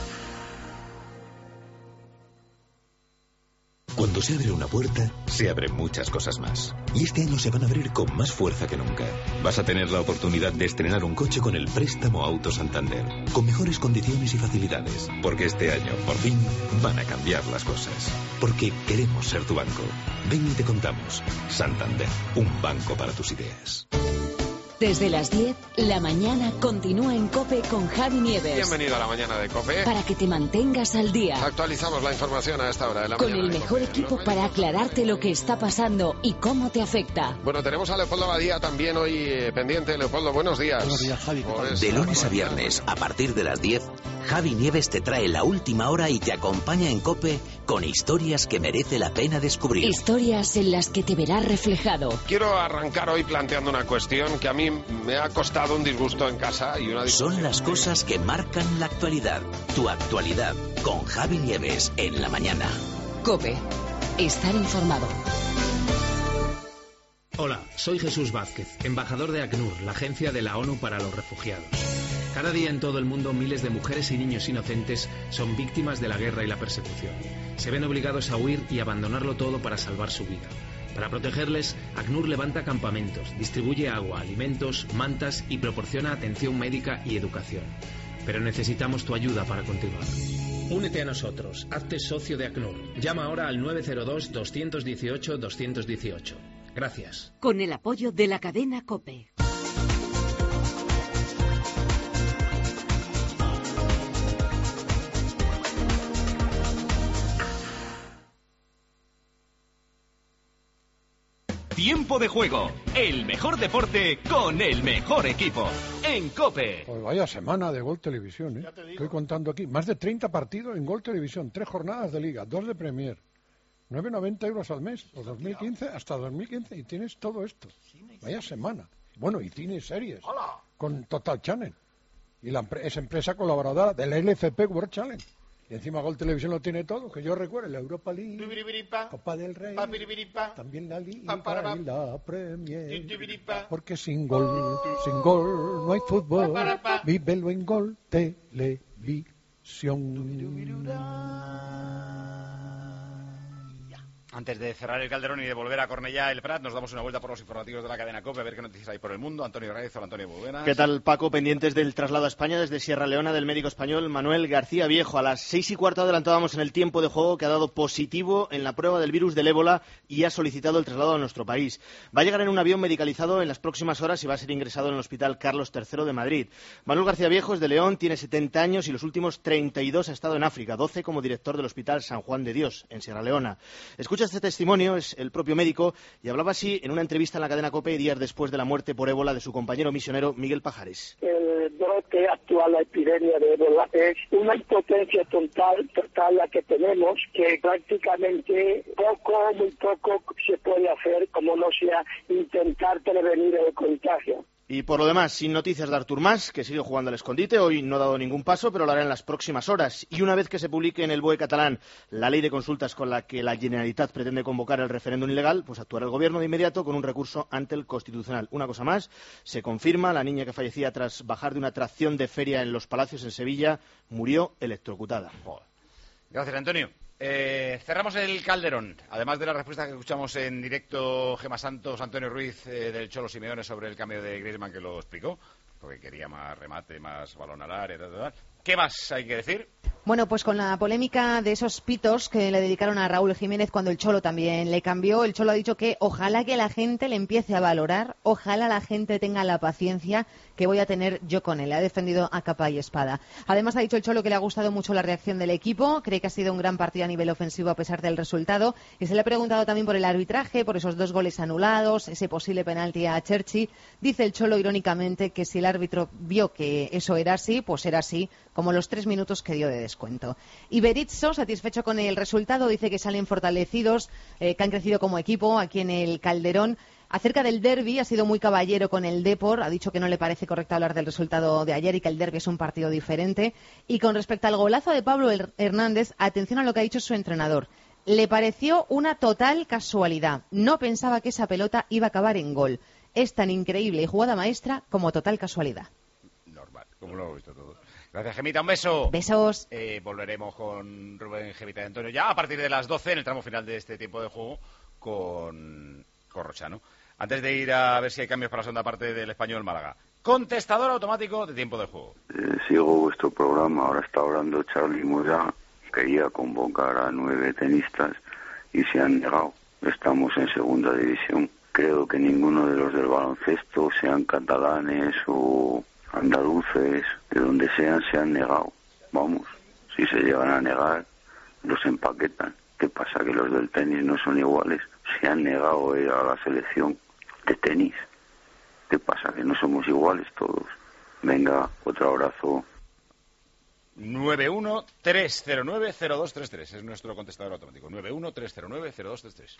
Cuando se abre una puerta, se abren muchas cosas más. Y este año se van a abrir con más fuerza que nunca. Vas a tener la oportunidad de estrenar un coche con el préstamo Auto Santander, con mejores condiciones y facilidades. Porque este año, por fin, van a cambiar las cosas. Porque queremos ser tu banco. Ven y te contamos. Santander, un banco para tus ideas. Desde las 10, la mañana continúa en COPE con Javi Nieves. Bienvenido a la mañana de COPE. Para que te mantengas al día. Actualizamos la información a esta hora de la con mañana. Con el mejor equipo para aclararte lo que está pasando y cómo te afecta. Bueno, tenemos a Leopoldo Badía también hoy pendiente. Leopoldo, buenos días. Buenos días, Javi. De lunes a viernes, a partir de las 10, Javi Nieves te trae la última hora y te acompaña en COPE con historias que merece la pena descubrir. Historias en las que te verás reflejado. Quiero arrancar hoy planteando una cuestión que a mí me ha costado un disgusto en casa y una discusión. Son las cosas que marcan la actualidad. Tu actualidad con Javi Nieves en la mañana. COPE. Estar informado. Hola, soy Jesús Vázquez, embajador de ACNUR, la agencia de la ONU para los refugiados. Cada día en todo el mundo miles de mujeres y niños inocentes son víctimas de la guerra y la persecución. Se ven obligados a huir y abandonarlo todo para salvar su vida. Para protegerles, ACNUR levanta campamentos, distribuye agua, alimentos, mantas y proporciona atención médica y educación. Pero necesitamos tu ayuda para continuar. Únete a nosotros, hazte socio de ACNUR. Llama ahora al 902-218-218. Gracias. Con el apoyo de la cadena COPE. Tiempo de juego, el mejor deporte con el mejor equipo, en COPE. Pues vaya semana de Gol Televisión, ¿eh? Estoy contando aquí, más de 30 partidos en Gol Televisión, 3 jornadas de Liga, 2 de Premier, 9,90 euros al mes, o 2015 hasta 2015, y tienes todo esto. Vaya semana. Bueno, y cine y series, con Total Channel, y es empresa colaboradora del LFP World Challenge. Y encima Gol Televisión lo tiene todo, que yo recuerdo, la Europa League, Copa del Rey, también la Liga y la Premier. Porque sin gol no hay fútbol, vívelo en Gol Televisión. Antes de cerrar el Calderón y de volver a Cornellá el Prat, nos damos una vuelta por los informativos de la cadena COPE, a ver qué noticias hay por el mundo. Antonio Raiz, hola Antonio, muy buenas. ¿Qué tal, Paco? Pendientes del traslado a España desde Sierra Leona del médico español Manuel García Viejo. A las 6:15 adelantábamos en el tiempo de juego que ha dado positivo en la prueba del virus del ébola y ha solicitado el traslado a nuestro país. Va a llegar en un avión medicalizado en las próximas horas y va a ser ingresado en el Hospital Carlos III de Madrid. Manuel García Viejo es de León, tiene 70 años y los últimos 32 ha estado en África, 12 como director del Hospital San Juan de Dios, en Sierra Leona. Escucha este testimonio, el propio médico, y hablaba así en una entrevista en la cadena COPE días después de la muerte por ébola de su compañero misionero Miguel Pajares. El brote actual, la epidemia de ébola, es una impotencia total la que tenemos, que prácticamente muy poco se puede hacer, como no sea intentar prevenir el contagio. Y por lo demás, sin noticias de Artur Mas, que sigue jugando al escondite. Hoy no ha dado ningún paso, pero lo hará en las próximas horas. Y una vez que se publique en el BOE catalán la ley de consultas con la que la Generalitat pretende convocar el referéndum ilegal, pues actuará el gobierno de inmediato con un recurso ante el Constitucional. Una cosa más, se confirma, la niña que fallecía tras bajar de una atracción de feria en Los Palacios en Sevilla murió electrocutada. Gracias, Antonio. Cerramos el Calderón. Además de la respuesta que escuchamos en directo, Gemma Santos, Antonio Ruiz del Cholo Simeone sobre el cambio de Griezmann, que lo explicó, porque quería más remate, más balón al área, tal. ¿Qué más hay que decir? Bueno, pues con la polémica de esos pitos que le dedicaron a Raúl Jiménez cuando el Cholo también le cambió, el Cholo ha dicho que ojalá que la gente le empiece a valorar, ojalá la gente tenga la paciencia que voy a tener yo con él. Ha defendido a capa y espada. Además ha dicho el Cholo que le ha gustado mucho la reacción del equipo, cree que ha sido un gran partido a nivel ofensivo a pesar del resultado, y se le ha preguntado también por el arbitraje, por esos 2 goles anulados, ese posible penalti a Cherchi. Dice el Cholo irónicamente que si el árbitro vio que eso era así, pues era así, como los 3 minutos que dio de descuento. Y Berizzo, satisfecho con el resultado, dice que salen fortalecidos, que han crecido como equipo aquí en el Calderón. Acerca del derbi, ha sido muy caballero con el Depor, ha dicho que no le parece correcto hablar del resultado de ayer y que el derbi es un partido diferente. Y con respecto al golazo de Pablo Hernández, atención a lo que ha dicho su entrenador. Le pareció una total casualidad. No pensaba que esa pelota iba a acabar en gol. Es tan increíble y jugada maestra como total casualidad. Normal, como lo hemos visto todos. Gracias, Gemita, un beso. Besos. Volveremos con Rubén, Gemita y Antonio ya a partir de las 12 en el tramo final de este tiempo de juego con Rochano. Antes de ir a ver si hay cambios para la segunda parte del Español Málaga. Contestador automático de tiempo de juego. Sigo vuestro programa. Ahora está hablando Charly Moya. Quería convocar a 9 tenistas y se han negado. Estamos en segunda división. Creo que ninguno de los del baloncesto, sean catalanes o andaluces, de donde sean, se han negado. Vamos, si se llegan a negar, los empaquetan. ¿Qué pasa? Que los del tenis no son iguales. Se han negado a ir a la selección de tenis. ¿Qué pasa? Que no somos iguales todos. Venga, otro abrazo. 913090233 es nuestro contestador automático. 913090233.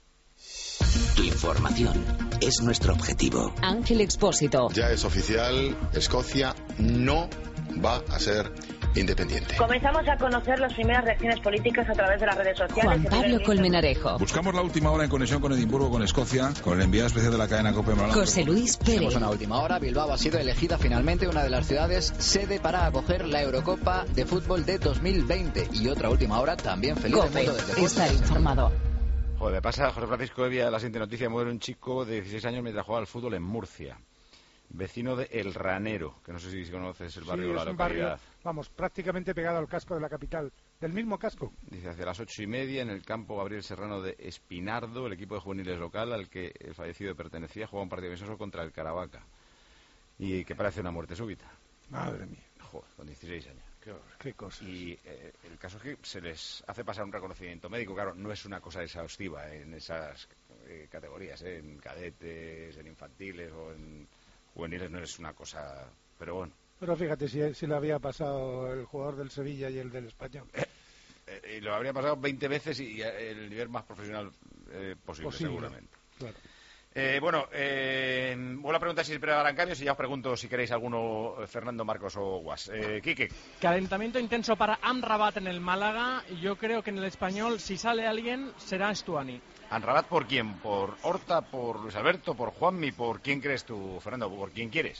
Tu información es nuestro objetivo. Ángel Expósito. Ya es oficial, Escocia no va a ser independiente. Comenzamos a conocer las primeras reacciones políticas a través de las redes sociales. Juan Pablo Colmenarejo. Buscamos la última hora en conexión con Edimburgo, con Escocia, con el enviado especial de la cadena COPE. José Luis Pérez. Tenemos una última hora. Bilbao ha sido elegida finalmente una de las ciudades sede para acoger la Eurocopa de Fútbol de 2020. Y otra última hora también feliz del mundo del deporte. Estar informado. Joder, me pasa, José Francisco Evia, la siguiente noticia. Muere un chico de 16 años mientras jugaba al fútbol en Murcia. Vecino de El Ranero, que no sé si conoces el barrio o la localidad. Barrio, vamos, prácticamente pegado al casco de la capital, del mismo casco. Dice, hacia las 8:30 en el campo Gabriel Serrano de Espinardo, el equipo de juveniles local al que el fallecido pertenecía, jugaba un partido amistoso contra el Caravaca. Y que parece una muerte súbita. Madre mía. Joder, con 16 años. Qué cosa. Y el caso es que se les hace pasar un reconocimiento médico. Claro, no es una cosa exhaustiva en esas categorías, en cadetes, en infantiles o en juveniles, no es una cosa, pero bueno. Pero fíjate si le había pasado el jugador del Sevilla y el del Español. Y lo habría pasado 20 veces y el nivel más profesional posible, seguramente. Claro. Vuelvo a preguntar si se preparan cambios y ya os pregunto si queréis alguno, Fernando, Marcos o Guas. Quique. Calentamiento intenso para Amrabat en el Málaga. Yo creo que en el Español, si sale alguien, será Estuani. ¿Amrabat por quién? ¿Por Horta, por Luis Alberto, por Juanmi? ¿Por quién crees tú, Fernando? ¿Por quién quieres?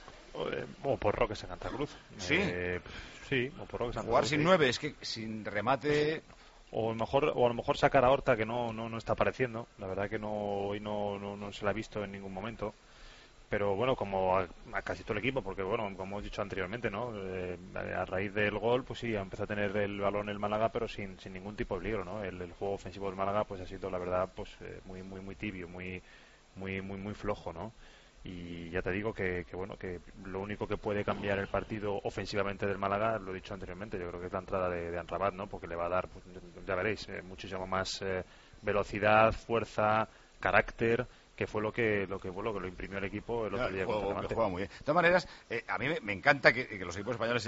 O por Roque Santa Cruz. ¿Sí? Sí, o por Roque Santa Cruz. Jugar sin 9, es que sin remate... O a lo mejor sacar a Horta, que no está apareciendo. La verdad que hoy no se la ha visto en ningún momento. Pero bueno, como a casi todo el equipo, porque bueno, como hemos dicho anteriormente, ¿no? A raíz del gol, pues sí, empezó a tener el balón el Málaga, pero sin ningún tipo de peligro, ¿no? El juego ofensivo del Málaga, pues ha sido, la verdad, pues muy tibio, muy flojo, ¿no? Y ya te digo que bueno, que lo único que puede cambiar el partido ofensivamente del Málaga, lo he dicho anteriormente, yo creo que es la entrada de Amrabat, ¿no? Porque le va a dar, pues, ya veréis, muchísimo más velocidad, fuerza, carácter, que fue lo que lo imprimió el equipo el otro día. Que juega muy bien. De todas maneras, a mí me encanta que los equipos españoles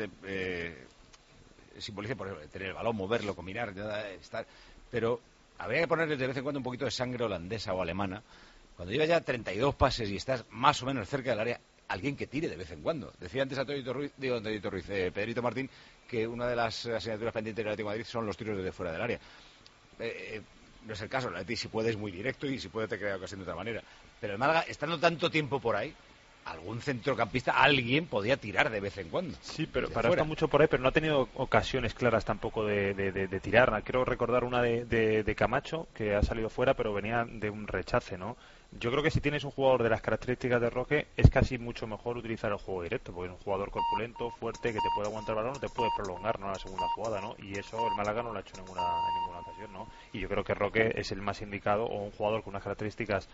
simbolicen, por ejemplo, tener el balón, moverlo, combinar, estar, pero habría que ponerle de vez en cuando un poquito de sangre holandesa o alemana. Cuando llevas ya 32 pases y estás más o menos cerca del área, alguien que tire de vez en cuando. Decía antes Pedrito Martín, que una de las asignaturas pendientes del Atlético de Madrid son los tiros desde fuera del área. No es el caso, el Atlético si puede es muy directo y si puede te crea ocasión de otra manera. Pero el Málaga, estando tanto tiempo por ahí, algún centrocampista, alguien podía tirar de vez en cuando. Sí, pero está mucho por ahí, pero no ha tenido ocasiones claras tampoco de tirar. Quiero recordar una de Camacho, que ha salido fuera, pero venía de un rechace, ¿no? Yo creo que si tienes un jugador de las características de Roque, es casi mucho mejor utilizar el juego directo, porque es un jugador corpulento, fuerte, que te puede aguantar el balón, te puede prolongar, ¿no?, la segunda jugada, ¿no? Y eso el Málaga no lo ha hecho en ninguna ocasión, ¿no? Y yo creo que Roque es el más indicado, o un jugador con unas características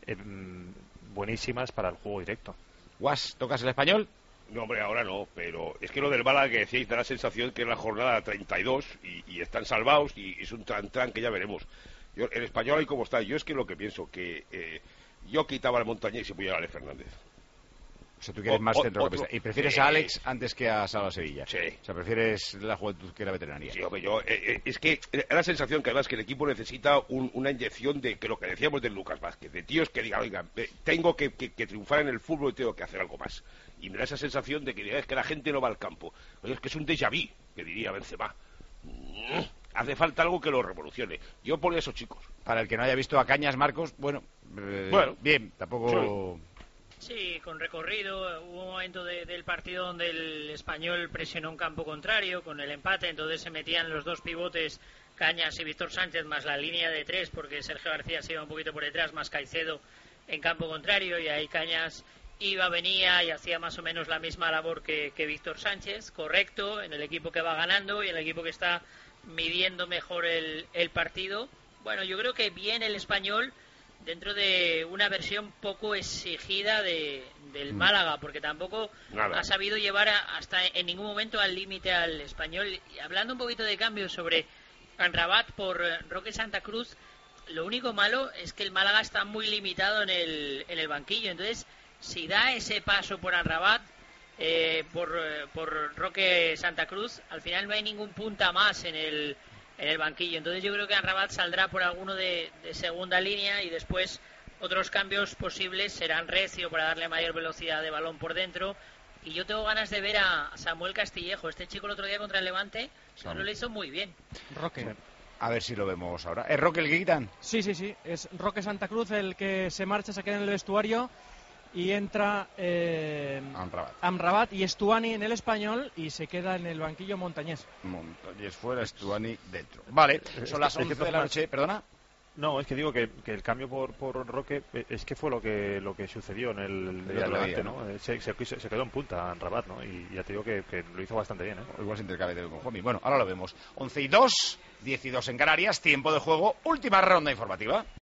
buenísimas para el juego directo. Guas, ¿tocas el Español? No, hombre, ahora no, pero es que lo del Málaga que decíais da la sensación que es la jornada 32 y están salvados y es un tran que ya veremos. Yo, el Español ahí como está, yo es que lo que pienso que yo quitaba al Montañés y se ponía a Alex Fernández. O sea, tú quieres más centrocampista. ¿Y prefieres a Alex antes que a Salva Sevilla? Sí. O sea, prefieres la juventud que la veteranía. Sí, hombre, yo, es que da la sensación que además que el equipo necesita una inyección de que lo que decíamos del Lucas Vázquez, de tíos que digan, oiga, tengo que triunfar en el fútbol y tengo que hacer algo más. Y me da esa sensación de que es que la gente no va al campo. Oye, es que es un déjà vu, que diría Benzema. Hace falta algo que lo revolucione. Yo ponía a esos chicos. Para el que no haya visto a Cañas, Marcos, bueno, bien, tampoco... Sí, con recorrido. Hubo un momento del partido donde el Español presionó un campo contrario con el empate, entonces se metían los dos pivotes, Cañas y Víctor Sánchez, más la línea de tres, porque Sergio García se iba un poquito por detrás, más Caicedo en campo contrario, y ahí Cañas iba, venía y hacía más o menos la misma labor que Víctor Sánchez, correcto, en el equipo que va ganando y en el equipo que está midiendo mejor el partido. Bueno, yo creo que bien el Español dentro de una versión poco exigida del Málaga, porque tampoco ha sabido llevar hasta en ningún momento al límite al Español. Y hablando un poquito de cambios sobre Amrabat por Roque Santa Cruz, lo único malo es que el Málaga está muy limitado en el banquillo. Entonces, si da ese paso por Amrabat, por Roque Santa Cruz, al final no hay ningún punta más en el banquillo. Entonces yo creo que Amrabat saldrá por alguno de segunda línea y después otros cambios posibles serán Recio para darle mayor velocidad de balón por dentro. Y yo tengo ganas de ver a Samuel Castillejo. Este chico el otro día contra el Levante lo hizo muy bien. Roque. A ver si lo vemos ahora. ¿Es Roque el que quitan? Sí. Es Roque Santa Cruz el que se marcha, se queda en el vestuario y entra Amrabat y Estuani en el Español y se queda en el banquillo Montañés. Montañés fuera, Estuani dentro. Vale, son las 11 de la noche. ¿Perdona? No, es que digo que el cambio por Roque es que fue lo que sucedió en el Levante, ¿no? Se quedó en punta Amrabat, ¿no? Y ya te digo que lo hizo bastante bien, ¿eh? Igual se intercambia con Juanmi. Bueno, ahora lo vemos. 11:02, 12 en Canarias, tiempo de juego, última ronda informativa.